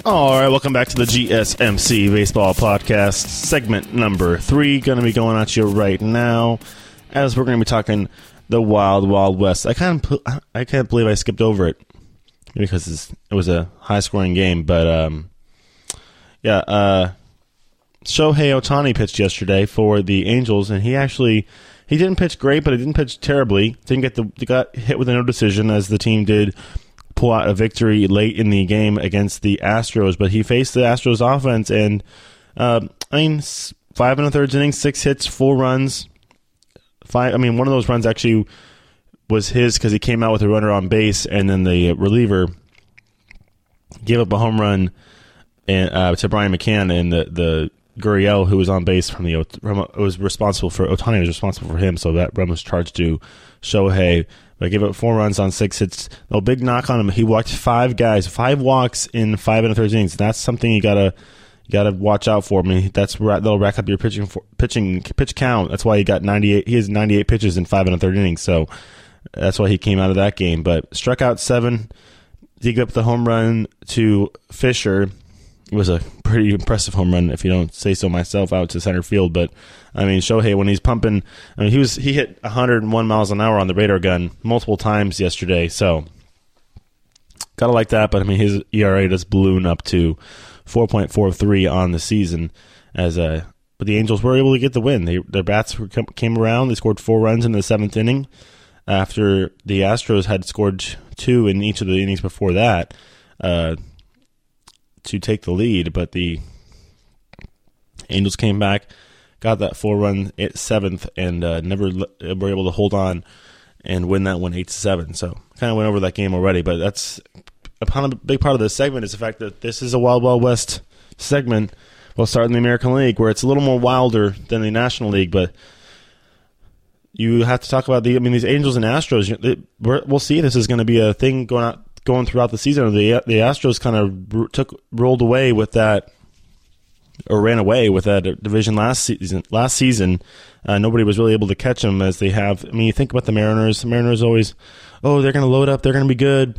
Speaker 2: All right, welcome back to the G S M C Baseball Podcast, segment number three. Going to be going at you right now, as we're going to be talking the Wild Wild West. I can't, I can't believe I skipped over it because it's, it was a high-scoring game. But um, yeah, uh, Shohei Ohtani pitched yesterday for the Angels, and he actually he didn't pitch great, but he didn't pitch terribly. Didn't get the he got hit with a no decision, as the team did pull out a victory late in the game against the Astros, but he faced the Astros offense, and uh, I mean, five and a third innings, six hits, four runs. Five. I mean, one of those runs actually was his because he came out with a runner on base, and then the reliever gave up a home run and, uh, to Brian McCann, and the the Gurriel, who was on base from the was responsible for Ohtani was responsible for him, so that run was charged to Shohei. But gave up four runs on six hits. No big knock on him. He walked five guys, five walks in five and a third innings. That's something you gotta you gotta watch out for. I mean, that's that'll rack up your pitching for, pitching pitch count. That's why he got ninety-eight. He has ninety-eight pitches in five and a third innings. So that's why he came out of that game. But struck out seven. He gave up the home run to Fisher. It was a pretty impressive home run, if you don't say so myself, out to center field. But I mean, Shohei, when he's pumping, I mean, he was he hit one hundred one miles an hour on the radar gun multiple times yesterday. So gotta like that. But I mean, his E R A does balloon up to four point four three on the season. As a, but the Angels were able to get the win. They, their bats were, came around. They scored four runs in the seventh inning, after the Astros had scored two in each of the innings before that. Uh, to take the lead, but the Angels came back, got that four run at seventh, and uh, never l- were able to hold on and win that one eight to seven. So kind of went over that game already, but that's a big part of this segment is the fact that this is a Wild Wild West segment. We'll start in the American League, where it's a little more wilder than the National League, but you have to talk about the. I mean, these Angels and Astros. It, we'll see. This is going to be a thing going out. Going throughout the season, the the Astros kind of took rolled away with that, or ran away with that division last season. Last season, uh, nobody was really able to catch them as they have. I mean, you think about the Mariners. The Mariners always, oh, they're going to load up. They're going to be good.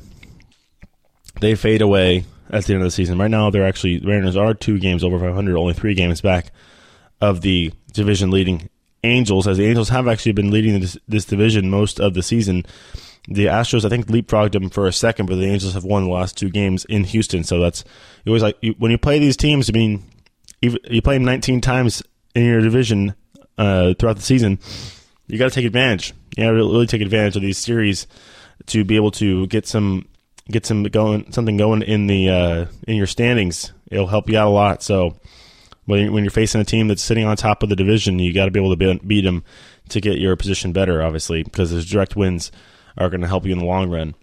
Speaker 2: They fade away at the end of the season. Right now, they're actually the Mariners are two games over five hundred, only three games back of the division leading Angels. As the Angels have actually been leading this, this division most of the season. The Astros, I think, leapfrogged them for a second, but the Angels have won the last two games in Houston. So that's you always like you, when you play these teams. I mean, you, you play them nineteen times in your division uh, throughout the season. You got to take advantage. You got to really take advantage of these series to be able to get some get some going something going in the uh, in your standings. It'll help you out a lot. So when when you're facing a team that's sitting on top of the division, you got to be able to beat them to get your position better. Obviously, because there's direct wins are going to help you in the long run.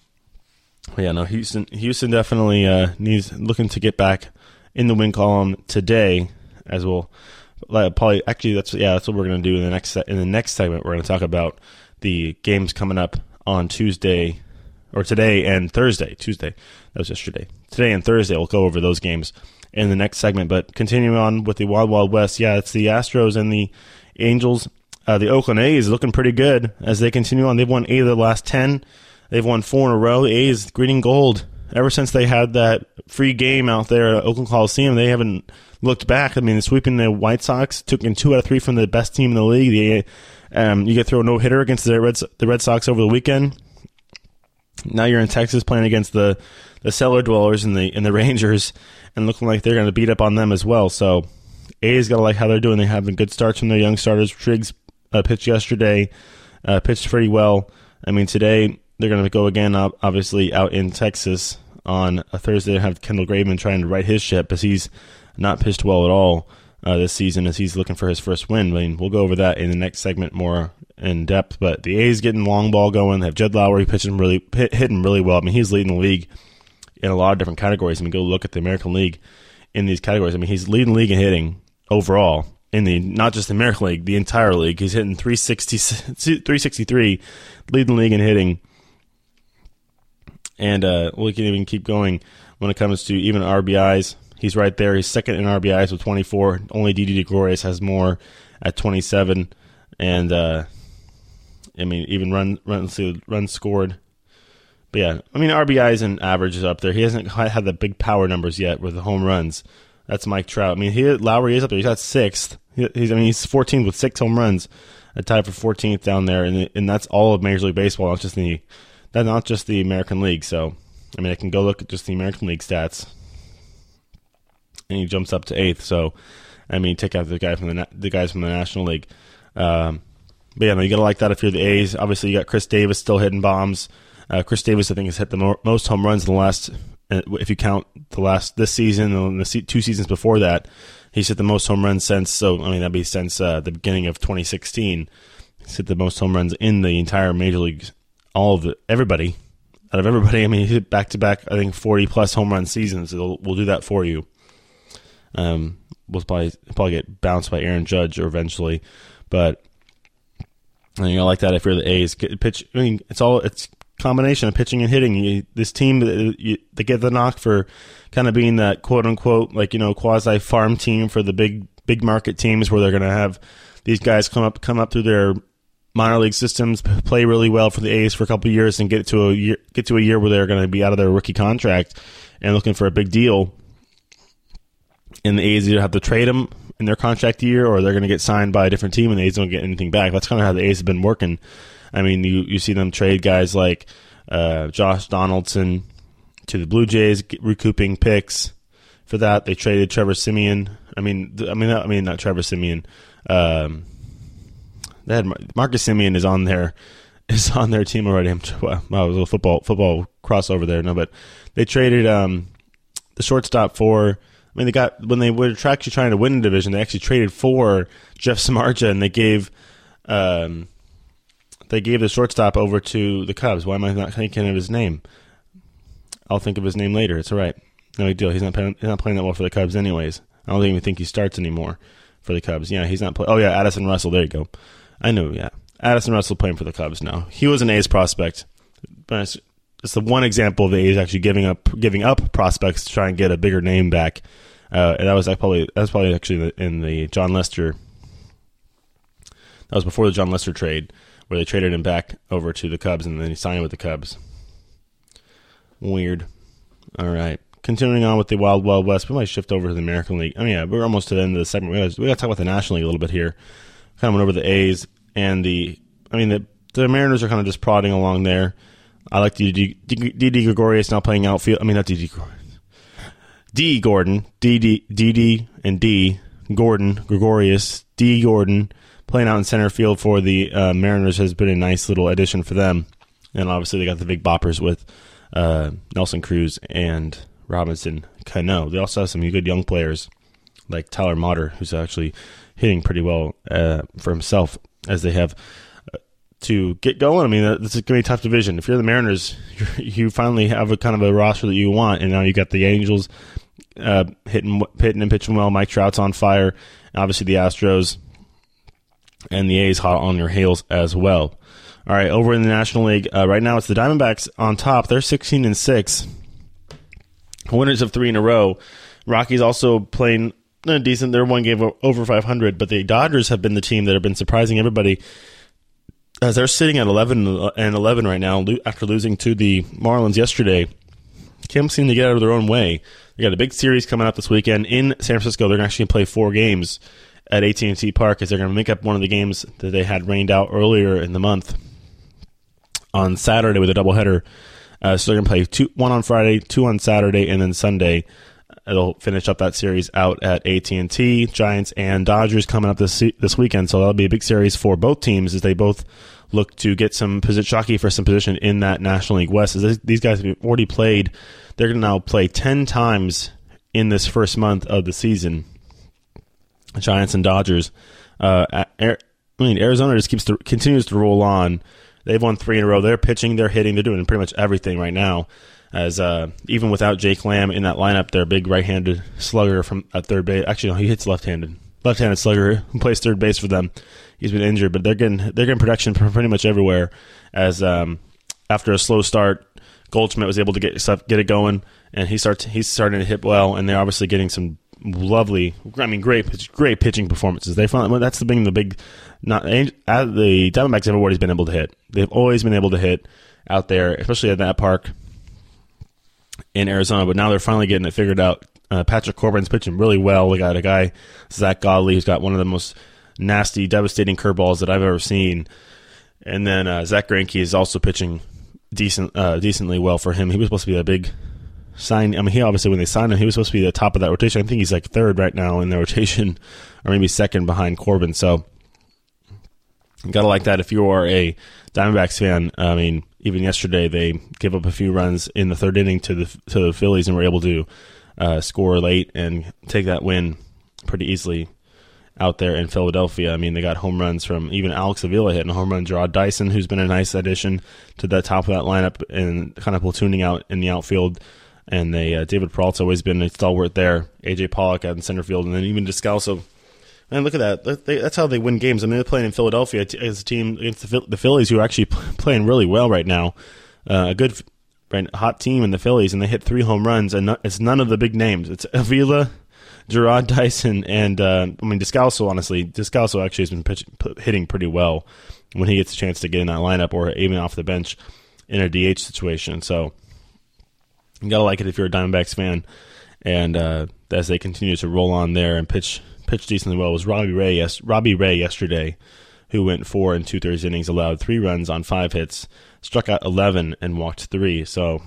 Speaker 2: But yeah, no, Houston Houston definitely uh, needs looking to get back in the win column today, as we'll probably actually that's yeah that's what we're going to do in the next in the next segment. We're going to talk about the games coming up on Tuesday or today and Thursday. Tuesday, that was yesterday. Today and Thursday, we'll go over those games in the next segment. But continuing on with the Wild Wild West, yeah, it's the Astros and the Angels. Uh, the Oakland A's looking pretty good as they continue on. They've won eight of the last ten. They've won four in a row. The A's green gold. Ever since they had that free game out there at Oakland Coliseum, they haven't looked back. I mean, sweeping the White Sox, took in two out of three from the best team in the league. The, um, you get throw a no-hitter against the Red, the Red Sox over the weekend. Now you're in Texas playing against the, the cellar dwellers and the and the Rangers, and looking like they're going to beat up on them as well. So A's got to like how they're doing. They're having good starts from their young starters. Triggs Uh, pitched yesterday, uh, pitched pretty well. I mean, today they're going to go again, obviously, out in Texas on a Thursday. They have Kendall Graveman trying to right his ship, as he's not pitched well at all uh, this season, as he's looking for his first win. I mean, we'll go over that in the next segment more in depth. But the A's getting long ball going. They have Jed Lowry pitching really, hit, hitting really well. I mean, he's leading the league in a lot of different categories. I mean, go look at the American League in these categories. I mean, he's leading the league in hitting overall. In the not just the American League, the entire league. He's hitting three sixty, three sixty-three, leading the league in hitting. And uh, we can even keep going when it comes to even R B Is. He's right there. He's second in R B Is with twenty-four. Only Didi Gregorius has more at twenty-seven. And, uh, I mean, even run, run, let's see, runs scored. But yeah, I mean, R B Is and averages up there. He hasn't had the big power numbers yet with the home runs. That's Mike Trout. I mean, he Lowry is up there. He's at sixth. He, he's I mean, he's fourteenth with six home runs, a tie for fourteenth down there, and and that's all of Major League Baseball, not just the that's not just the American League. So, I mean, I can go look at just the American League stats, and he jumps up to eighth. So, I mean, take out the guy from the the guys from the National League. Um, but yeah, no, you gotta like that if you're the A's. Obviously, you got Chris Davis still hitting bombs. Uh, Chris Davis, I think, has hit the mo- most home runs in the last. If you count the last this season and the se- two seasons before that, he's hit the most home runs since. So I mean, that'd be since uh, the beginning of twenty sixteen. He's hit the most home runs in the entire major league. All of the everybody out of everybody. I mean, he hit back to back. I think forty plus home run seasons. It'll, we'll do that for you. Um, we'll probably probably get bounced by Aaron Judge or eventually, but and you know, like that if you're the A's. Pitch. I mean, it's all it's. combination of pitching and hitting. You, this team, you, they get the knock for kind of being that quote unquote, like, you know, quasi farm team for the big, big market teams where they're going to have these guys come up, come up through their minor league systems, play really well for the A's for a couple of years and get to a year, get to a year where they're going to be out of their rookie contract and looking for a big deal. And the A's either have to trade them in their contract year or they're going to get signed by a different team and the A's don't get anything back. That's kind of how the A's have been working. I mean, you, you see them trade guys like uh, Josh Donaldson to the Blue Jays, recouping picks for that. They traded Trevor Siemian. I mean, I mean, I mean, not Trevor Siemian. Um, they had Marcus Siemian is on their is on their team already. I'm wow, wow, it was a football football crossover there. No, but they traded um, the shortstop for. I mean, they got when they were actually trying to win the division, they actually traded for Jeff Samardzija, and they gave. Um, They gave the shortstop over to the Cubs. Why am I not thinking of his name? I'll think of his name later. It's all right. No big deal. He's not playing, he's not playing that well for the Cubs anyways. I don't even think he starts anymore for the Cubs. Yeah, he's not playing. Oh, yeah, Addison Russell. There you go. I knew, yeah. Addison Russell playing for the Cubs now. He was an A's prospect. But it's, it's the one example of the A's actually giving up giving up prospects to try and get a bigger name back. Uh, and that was like probably that was probably actually in the John Lester. That was before the John Lester trade, where they traded him back over to the Cubs, and then he signed with the Cubs. Weird. All right. Continuing on with the Wild Wild West, we might shift over to the American League. I mean, yeah, we're almost to the end of the segment. We got to talk about the National League a little bit here. Kind of went over the A's and the, I mean, the the Mariners are kind of just prodding along there. I like Didi Gregorius now playing outfield. I mean, not Didi Gregorius. D. Gordon. Didi, Didi and D. Gordon, Gregorius, D. Gordon. Playing out in center field for the uh, Mariners has been a nice little addition for them. And obviously they got the big boppers with uh, Nelson Cruz and Robinson Cano. They also have some good young players like Tyler Motter, who's actually hitting pretty well uh, for himself as they have uh, to get going. I mean, uh, this is going to be a tough division. If you're the Mariners, you finally have a kind of a roster that you want, and now you got the Angels uh, hitting, hitting and pitching well. Mike Trout's on fire. Obviously the Astros. And the A's hot on your heels as well. All right, over in the National League, uh, right now it's the Diamondbacks on top. They're sixteen and six, winners of three in a row. Rockies also playing uh, decent. They're one game over five hundred, but the Dodgers have been the team that have been surprising everybody, as they're sitting at eleven and eleven right now after losing to the Marlins yesterday. Can't seem to get out of their own way. They got a big series coming up this weekend in San Francisco. They're going to actually play four games at A T and T Park, as they're going to make up one of the games that they had rained out earlier in the month on Saturday with a doubleheader. Uh, so they're going to play two, one on Friday, two on Saturday, and then Sunday. They'll finish up that series out at A T and T. Giants and Dodgers coming up this this weekend, so that'll be a big series for both teams as they both look to get some position, jockey for some position in that National League West. As these guys have already played, they're going to now play ten times in this first month of the season. Giants and Dodgers. Uh, I mean, Arizona just keeps to, continues to roll on. They've won three in a row. They're pitching, they're hitting, they're doing pretty much everything right now. As uh, even without Jake Lamb in that lineup, their big right-handed slugger from at third base. Actually, no, he hits left-handed. Left-handed slugger who plays third base for them. He's been injured, but they're getting they're getting production from pretty much everywhere. As um, after a slow start, Goldschmidt was able to get stuff, get it going, and he starts he's starting to hit well, and they're obviously getting some lovely, I mean, great, great pitching performances. They finally, well, that's the thing. The big, not the Diamondbacks have always been able to hit. They've always been able to hit, out there, especially at that park in Arizona. But now they're finally getting it figured out. Uh, Patrick Corbin's pitching really well. We got a guy, Zach Godley, who's got one of the most nasty, devastating curveballs that I've ever seen. And then uh, Zach Greinke is also pitching decent, uh, decently well for him. He was supposed to be a big sign. I mean, he obviously, when they signed him, he was supposed to be the top of that rotation. I think he's like third right now in the rotation, or maybe second behind Corbin. So you gotta like that if you are a Diamondbacks fan. I mean, even yesterday they gave up a few runs in the third inning to the to the Phillies and were able to uh, score late and take that win pretty easily out there in Philadelphia. I mean, they got home runs from even Alex Avila hitting a home run. Gerard Dyson, who's been a nice addition to the top of that lineup and kind of platooning out in the outfield. And they uh, David Peralta's always been a stalwart there. A J Pollock out in center field, and then even Descalso. Man, look at that. They, that's how they win games. I mean, they're playing in Philadelphia as a team against the, the Phillies, who are actually playing really well right now. Uh, a good, right, hot team in the Phillies, and they hit three home runs, and not, it's none of the big names. It's Avila, Gerard Dyson, and uh, I mean Descalso. Honestly, Descalso actually has been pitch, hitting pretty well when he gets a chance to get in that lineup or even off the bench in a D H situation. So you gotta like it if you're a Diamondbacks fan. And uh, as they continue to roll on there and pitch pitch decently well, was Robbie Ray. Yes, Robbie Ray yesterday, who went four and two thirds innings, allowed three runs on five hits, struck out eleven and walked three. So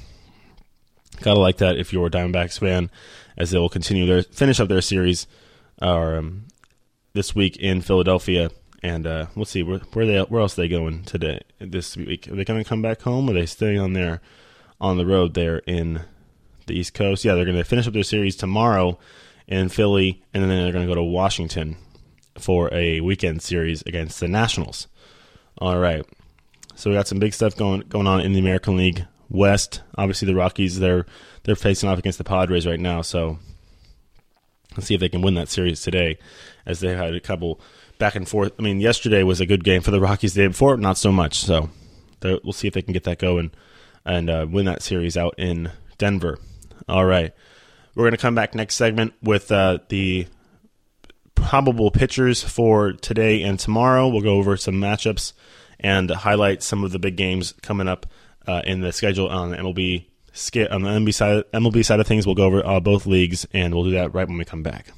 Speaker 2: gotta like that if you're a Diamondbacks fan, as they will continue their finish up their series or um, this week in Philadelphia. And uh, we'll see where where they where else are they going today this week. Are they going to come back home, or are they staying on there on the road there in the East Coast? Yeah, they're going to finish up their series tomorrow in Philly, and then they're going to go to Washington for a weekend series against the Nationals. All right, so we got some big stuff going going on in the American League West. Obviously, the Rockies they're they're facing off against the Padres right now, so let's see if they can win that series today, as they had a couple back and forth. I mean, yesterday was a good game for the Rockies. The day before, not so much. So we'll see if they can get that going and uh, win that series out in Denver. All right. We're going to come back next segment with uh, the probable pitchers for today and tomorrow. We'll go over some matchups and highlight some of the big games coming up uh, in the schedule on the M L B on the M L B side, M L B side of things. We'll go over uh, both leagues, and we'll do that right when we come back.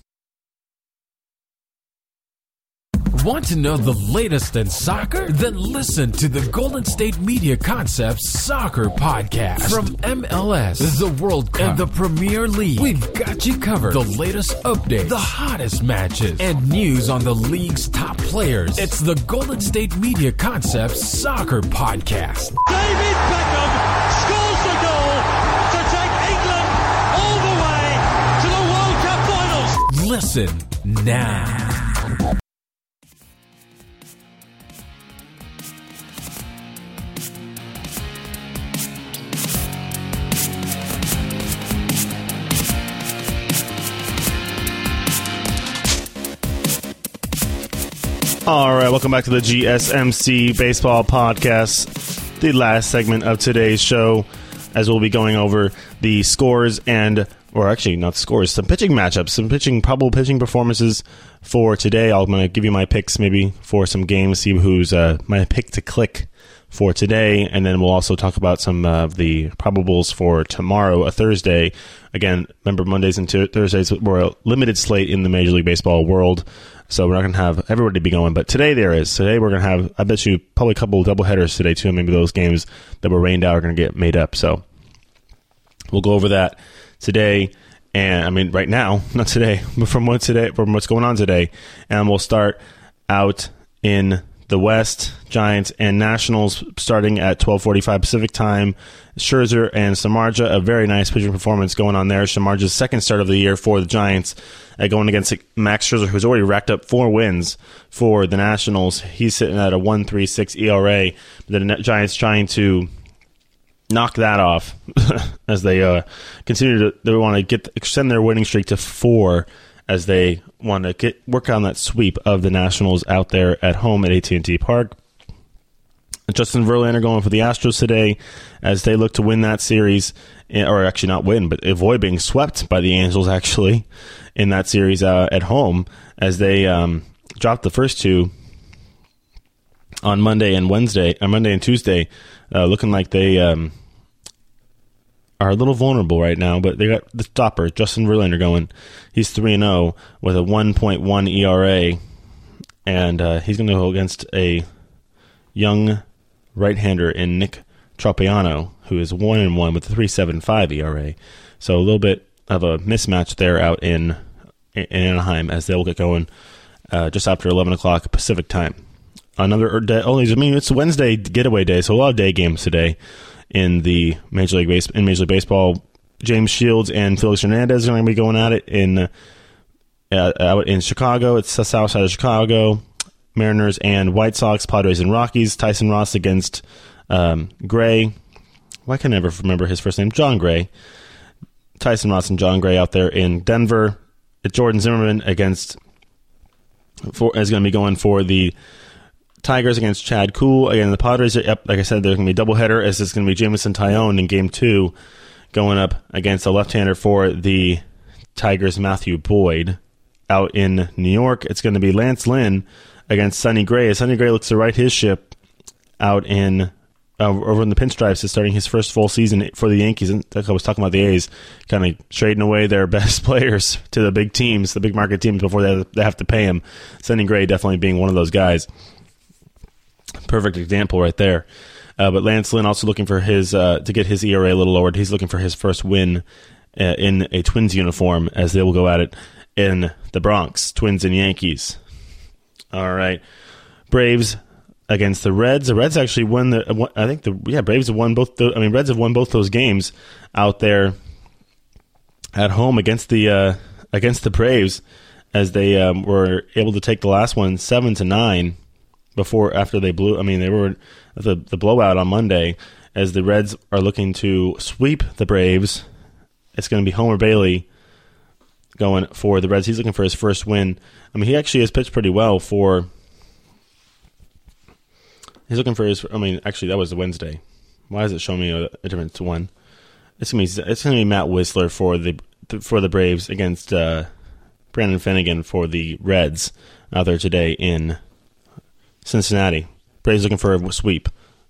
Speaker 1: Want to know the latest in soccer? Then listen to the Golden State Media Concepts Soccer Podcast. From M L S, the World Cup, and the Premier League, we've got you covered. The latest updates, the hottest matches, and news on the league's top players. It's the Golden State Media Concepts Soccer Podcast.
Speaker 3: David Beckham scores the goal to take England all the way to the World Cup finals.
Speaker 1: Listen now.
Speaker 2: All right, welcome back to the G S M C Baseball Podcast, the last segment of today's show, as we'll be going over the scores and, or actually not scores, some pitching matchups, some pitching, probable pitching performances for today. I'm going to give you my picks maybe for some games, see who's uh, my pick to click for today, and then we'll also talk about some of uh, the probables for tomorrow, a Thursday. Again, remember Mondays and t- Thursdays were a limited slate in the Major League Baseball world, so we're not going to have everybody be going, but today there is. Today we're going to have, I bet you, probably a couple of doubleheaders today too. Maybe those games that were rained out are going to get made up. So we'll go over that today, and I mean right now, not today, but from what today, from what's going on today, and we'll start out in the West. Giants and Nationals starting at twelve forty-five Pacific time. Scherzer and Samardzija, a very nice pitching performance going on there. Samardzija's second start of the year for the Giants, uh, going against Max Scherzer, who's already racked up four wins for the Nationals. He's sitting at a one point three six E R A. The Giants trying to knock that off as they uh, continue to. They want to get extend their winning streak to four, as they want to get work on that sweep of the Nationals out there at home at A T and T Park. Justin Verlander going for the Astros today as they look to win that series, or actually not win, but avoid being swept by the Angels actually in that series uh, at home, as they um, dropped the first two on Monday and Wednesday, on Monday and Tuesday, uh, looking like they um, are a little vulnerable right now, but they got the stopper, Justin Verlander, going. He's three and oh with a one point one E R A, and uh, he's going to go against a young right-hander in Nick Tropiano, who is one and one with a three point seven five E R A. So a little bit of a mismatch there out in, in Anaheim as they'll get going uh, just after eleven o'clock Pacific time. Another day, only I mean it's Wednesday getaway day, so a lot of day games today in the Major League Base in Major League Baseball. James Shields and Felix Hernandez are going to be going at it in uh, out in Chicago. It's the south side of Chicago. Mariners and White Sox, Padres and Rockies. Tyson Ross against um, Gray. Why can I never remember his first name? John Gray. Tyson Ross and John Gray out there in Denver. Jordan Zimmerman against for is going to be going for the Tigers against Chad Kuhl. Again, the Padres, are, yep, like I said, there's going to be a doubleheader as it's going to be Jameson Taillon in game two going up against a left-hander for the Tigers, Matthew Boyd. Out in New York, it's going to be Lance Lynn against Sonny Gray. As Sonny Gray looks to right his ship out in uh, over in the pinstripes is starting his first full season for the Yankees. And like I was talking about the A's, kind of trading away their best players to the big teams, the big market teams before they they have to pay him. Sonny Gray definitely being one of those guys. Perfect example right there. Uh, but Lance Lynn also looking for his uh, to get his E R A a little lowered. He's looking for his first win uh, in a Twins uniform as they will go at it in the Bronx. Twins and Yankees. All right. Braves against the Reds. The Reds actually won the. I think the yeah Braves have won both. The, I mean Reds have won both those games out there at home against the uh, against the Braves as they um, were able to take the last one seven to nine. Before, after they blew, I mean, they were the the blowout on Monday. As the Reds are looking to sweep the Braves, it's going to be Homer Bailey going for the Reds. He's looking for his first win. I mean, he actually has pitched pretty well for. He's looking for his. I mean, actually, that was the Wednesday. Why is it showing me a, a different one? It's gonna be it's gonna be Matt Whistler for the for the Braves against uh, Brandon Finnegan for the Reds out there today in Cincinnati. Braves looking for a sweep.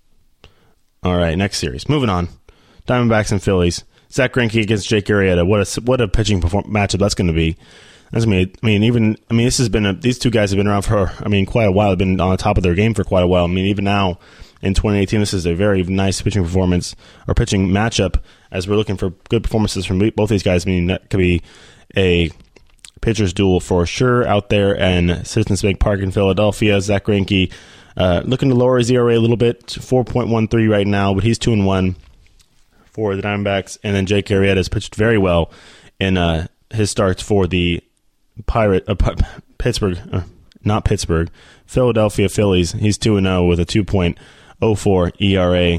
Speaker 2: All right, next series. Moving on. Diamondbacks and Phillies. Zach Greinke against Jake Arrieta. What a what a pitching perform- matchup that's going to be. That's gonna be. I mean, even I mean, this has been a, these two guys have been around for I mean quite a while. They've been on the top of their game for quite a while. I mean, even now in twenty eighteen, this is a very nice pitching performance or pitching matchup as we're looking for good performances from both these guys. I mean, that could be a pitcher's duel for sure out there and Citizens Bank Park in Philadelphia. Zach Greinke uh, looking to lower his E R A a little bit, four point one three right now, but he's two and one for the Diamondbacks. And then Jake Arrieta has pitched very well in uh, his starts for the Pirate uh, Pittsburgh, uh, not Pittsburgh, Philadelphia Phillies. He's two and zero with a two point oh four E R A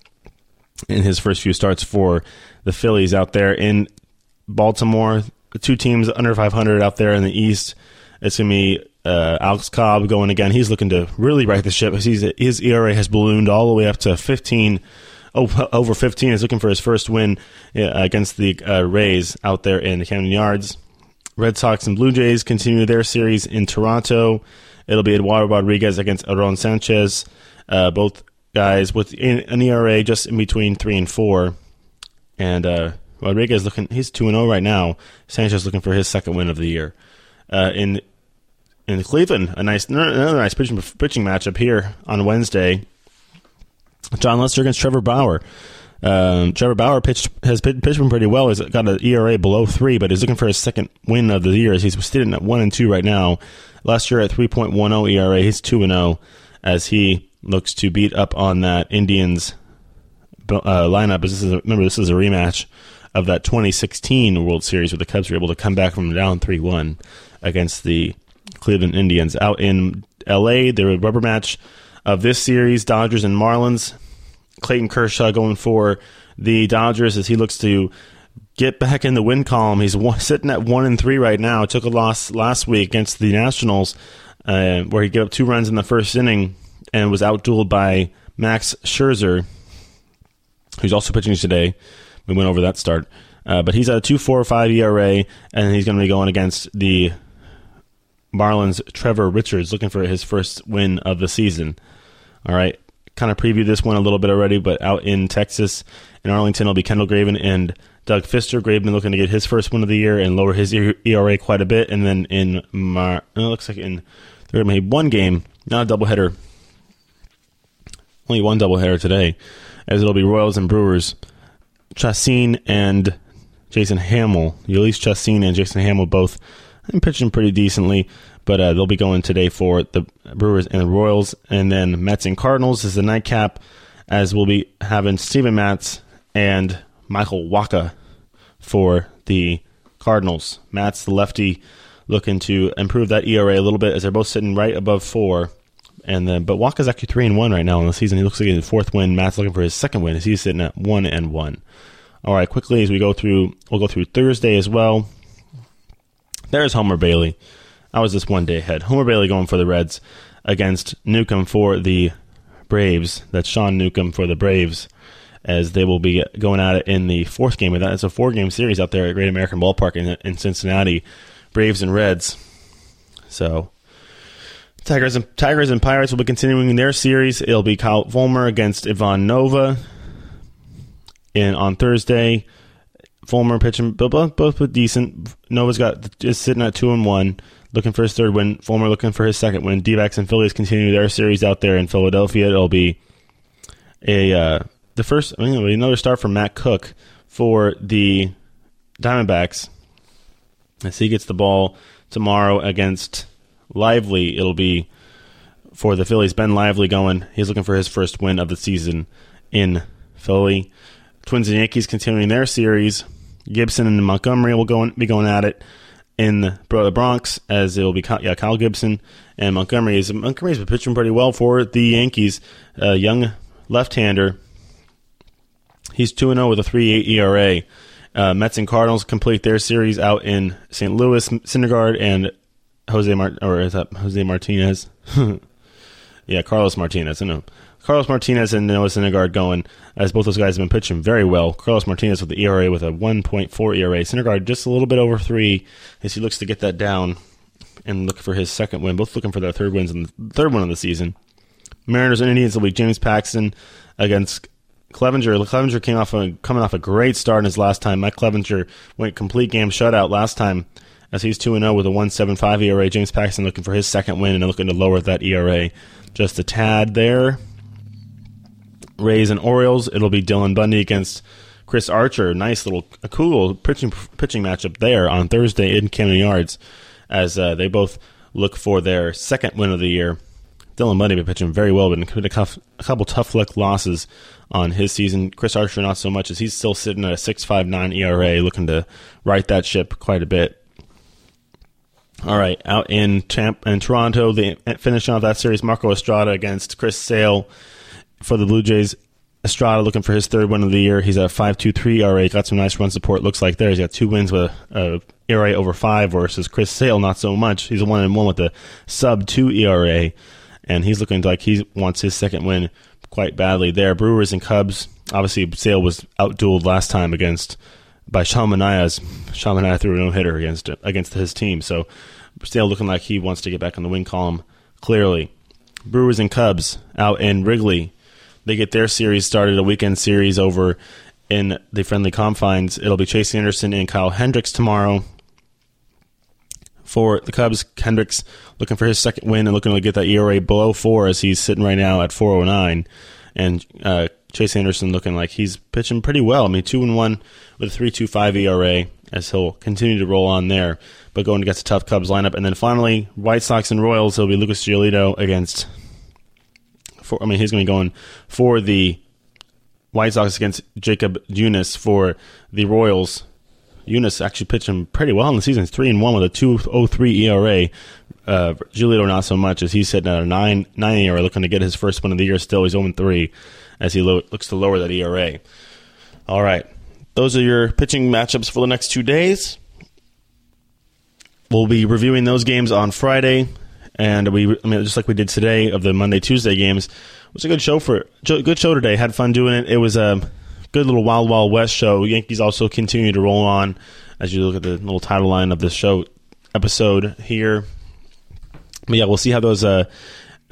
Speaker 2: in his first few starts for the Phillies out there in Baltimore. The two teams under five hundred out there in the East. It's going to be uh, Alex Cobb going again. He's looking to really right the ship. He's, his E R A has ballooned all the way up to fifteen, oh, over fifteen. He's looking for his first win uh, against the uh, Rays out there in Camden Yards. Red Sox and Blue Jays continue their series in Toronto. It'll be Eduardo Rodriguez against Aaron Sanchez. Uh, both guys with an E R A just in between three and four. And uh, Rodriguez looking, he's two and zero right now. Sanchez looking for his second win of the year. Uh, in in Cleveland, a nice another nice pitching pitching matchup here on Wednesday. John Lester against Trevor Bauer. Um, Trevor Bauer pitched has pitched been pretty well. He's got an E R A below three, but he's looking for his second win of the year. As he's sitting at one and two right now. Lester at three point one zero E R A. He's two and zero as he looks to beat up on that Indians uh, lineup. This is a, remember this is a rematch of that twenty sixteen World Series where the Cubs were able to come back from down three one against the Cleveland Indians. Out in L A, the rubber match of this series, Dodgers and Marlins. Clayton Kershaw going for the Dodgers as he looks to get back in the win column. He's one, sitting at one and three right now. Took a loss last week against the Nationals, uh, where he gave up two runs in the first inning and was outdueled by Max Scherzer, who's also pitching today. We went over that start. Uh, but he's at a two point four five E R A, and he's going to be going against the Marlins' Trevor Richards, looking for his first win of the season. All right, kind of previewed this one a little bit already, but out in Texas, in Arlington, it'll be Kendall Graven and Doug Fister. Graven looking to get his first win of the year and lower his E R A quite a bit. And then in Mar- it looks like in they're going to make one game, not a doubleheader, only one doubleheader today, as it'll be Royals and Brewers. Chacin and Jason Hamill, Ulysses Chacin and Jason Hamill both I'm pitching pretty decently, but uh, they'll be going today for the Brewers and the Royals. And then Mets and Cardinals is the nightcap, as we'll be having Steven Matz and Michael Wacha for the Cardinals. Matz, the lefty, looking to improve that E R A a little bit, as they're both sitting right above four. And then, but Wacha's actually three and one right now in the season. He looks like his fourth win. Matt's looking for his second win, as he's sitting at one and one. All right, quickly as we go through, we'll go through Thursday as well. There's Homer Bailey. I was just one day ahead. Homer Bailey going for the Reds against Newcomb for the Braves. That's Sean Newcomb for the Braves, as they will be going at it in the fourth game of that. It's a four-game series out there at Great American Ballpark in, in Cincinnati. Braves and Reds. So Tigers and Tigers and Pirates will be continuing their series. It'll be Kyle Fulmer against Ivan Nova. And on Thursday, Fulmer pitching, both both decent. Nova's got just sitting at two and one, looking for his third win. Fulmer looking for his second win. D-backs and Phillies continue their series out there in Philadelphia. It'll be a uh, the first. I mean, it'll be another start from Matt Cook for the Diamondbacks, as he gets the ball tomorrow against Lively. It'll be for the Phillies. Ben Lively going. He's looking for his first win of the season in Philly. Twins and Yankees continuing their series. Gibson and Montgomery will go be going at it in the Bronx, as it will be yeah, Kyle Gibson and Montgomery. Is Montgomery's been pitching pretty well for the Yankees. A young left-hander. He's two and oh with a three point eight E R A. Uh, Mets and Cardinals complete their series out in Saint Louis. Syndergaard and Jose Mart or is that Jose Martinez? yeah, Carlos Martinez. I know. Carlos Martinez and Noah Syndergaard going, as both those guys have been pitching very well. Carlos Martinez with the E R A with a one point four E R A. Syndergaard just a little bit over three, as he looks to get that down and look for his second win. Both looking for their third wins and the third one of the season. Mariners and Indians will be James Paxton against Clevenger. Clevenger came off a, coming off a great start in his last time. Mike Clevenger went complete game shutout last time, as he's two and oh with a one point seven five E R A. James Paxton looking for his second win and looking to lower that E R A just a tad there. Rays and Orioles, it'll be Dylan Bundy against Chris Archer. Nice little, a cool pitching pitching matchup there on Thursday in Camden Yards, as uh, they both look for their second win of the year. Dylan Bundy been pitching very well, but included a, cuff, a couple tough luck losses on his season. Chris Archer not so much, as he's still sitting at a six point five nine E R A, looking to right that ship quite a bit. All right, out in, Champ- in Toronto, the finishing off that series, Marco Estrada against Chris Sale for the Blue Jays. Estrada looking for his third win of the year. He's at five point two three E R A. Got some nice run support, looks like there. He's got two wins with a, a E R A over five, versus Chris Sale not so much. He's a one and one with a sub two E R A, and he's looking like he wants his second win quite badly there. Brewers and Cubs. Obviously, Sale was outdueled last time against by Sean Manaea. Sean Manaea threw a no-hitter against against his team, so Sale looking like he wants to get back on the win column clearly. Brewers and Cubs out in Wrigley. They get their series started, a weekend series over in the friendly confines. It'll be Chase Anderson and Kyle Hendricks tomorrow. For the Cubs, Hendricks looking for his second win and looking to get that E R A below four, as he's sitting right now at four oh nine. And uh, Chase Anderson looking like he's pitching pretty well. I mean, two and one with a three point two five E R A, as he'll continue to roll on there, but going against a tough Cubs lineup. And then finally, White Sox and Royals, it'll be Lucas Giolito against... For, I mean, he's going to be going for the White Sox against Jacob Junis for the Royals. Junis actually pitching pretty well in the season. He's three and one with a two point oh three E R A. Uh, Giolito not so much, as he's sitting at a nine nine E R A, looking to get his first one of the year. Still, he's oh and three, as he lo- looks to lower that E R A. All right, those are your pitching matchups for the next two days. We'll be reviewing those games on Friday. And we, I mean, just like we did today of the Monday, Tuesday games, it was a good show for good show today. Had fun doing it. It was a good little Wild Wild West show. Yankees also continue to roll on, as you look at the little title line of this show episode here. But yeah, we'll see how those uh,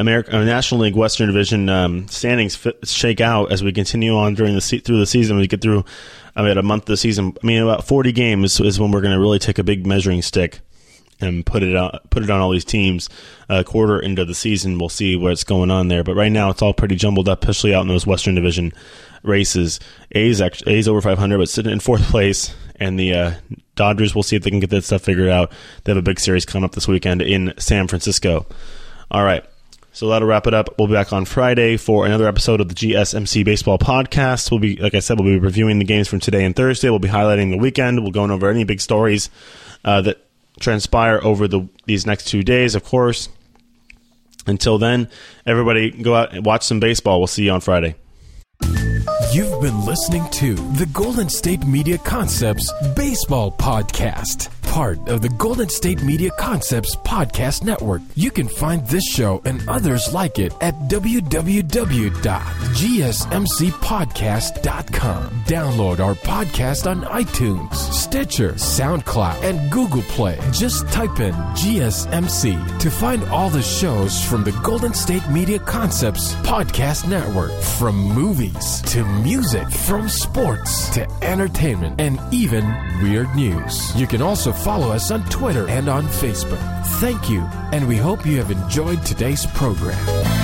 Speaker 2: American uh, National League Western Division um, standings fit, shake out as we continue on during the se- through the season. We get through I mean, a month of the season. I mean, about forty games is when we're going to really take a big measuring stick and put it on, put it on all these teams. A quarter into the season, we'll see what's going on there. But right now, it's all pretty jumbled up, especially out in those Western Division races. A's actually, A's over five hundred, but sitting in fourth place. And the uh, Dodgers, we'll see if they can get that stuff figured out. They have a big series coming up this weekend in San Francisco. All right. So that'll wrap it up. We'll be back on Friday for another episode of the G S M C Baseball Podcast. We'll be, like I said, we'll be reviewing the games from today and Thursday. We'll be highlighting the weekend. We'll go over any big stories uh, that transpire over the these next two days, of course. Until then, everybody go out and watch some baseball. We'll see you on Friday.
Speaker 1: You've been listening to the Golden State Media Concepts Baseball Podcast, part of the Golden State Media Concepts Podcast Network. You can find this show and others like it at w w w dot g s m c podcast dot com. Download our podcast on iTunes, Stitcher, SoundCloud, and Google Play. Just type in G S M C to find all the shows from the Golden State Media Concepts Podcast Network, from movies to music, from sports to entertainment, and even weird news. You can also follow us on Twitter and on Facebook. Thank you, and we hope you have enjoyed today's program.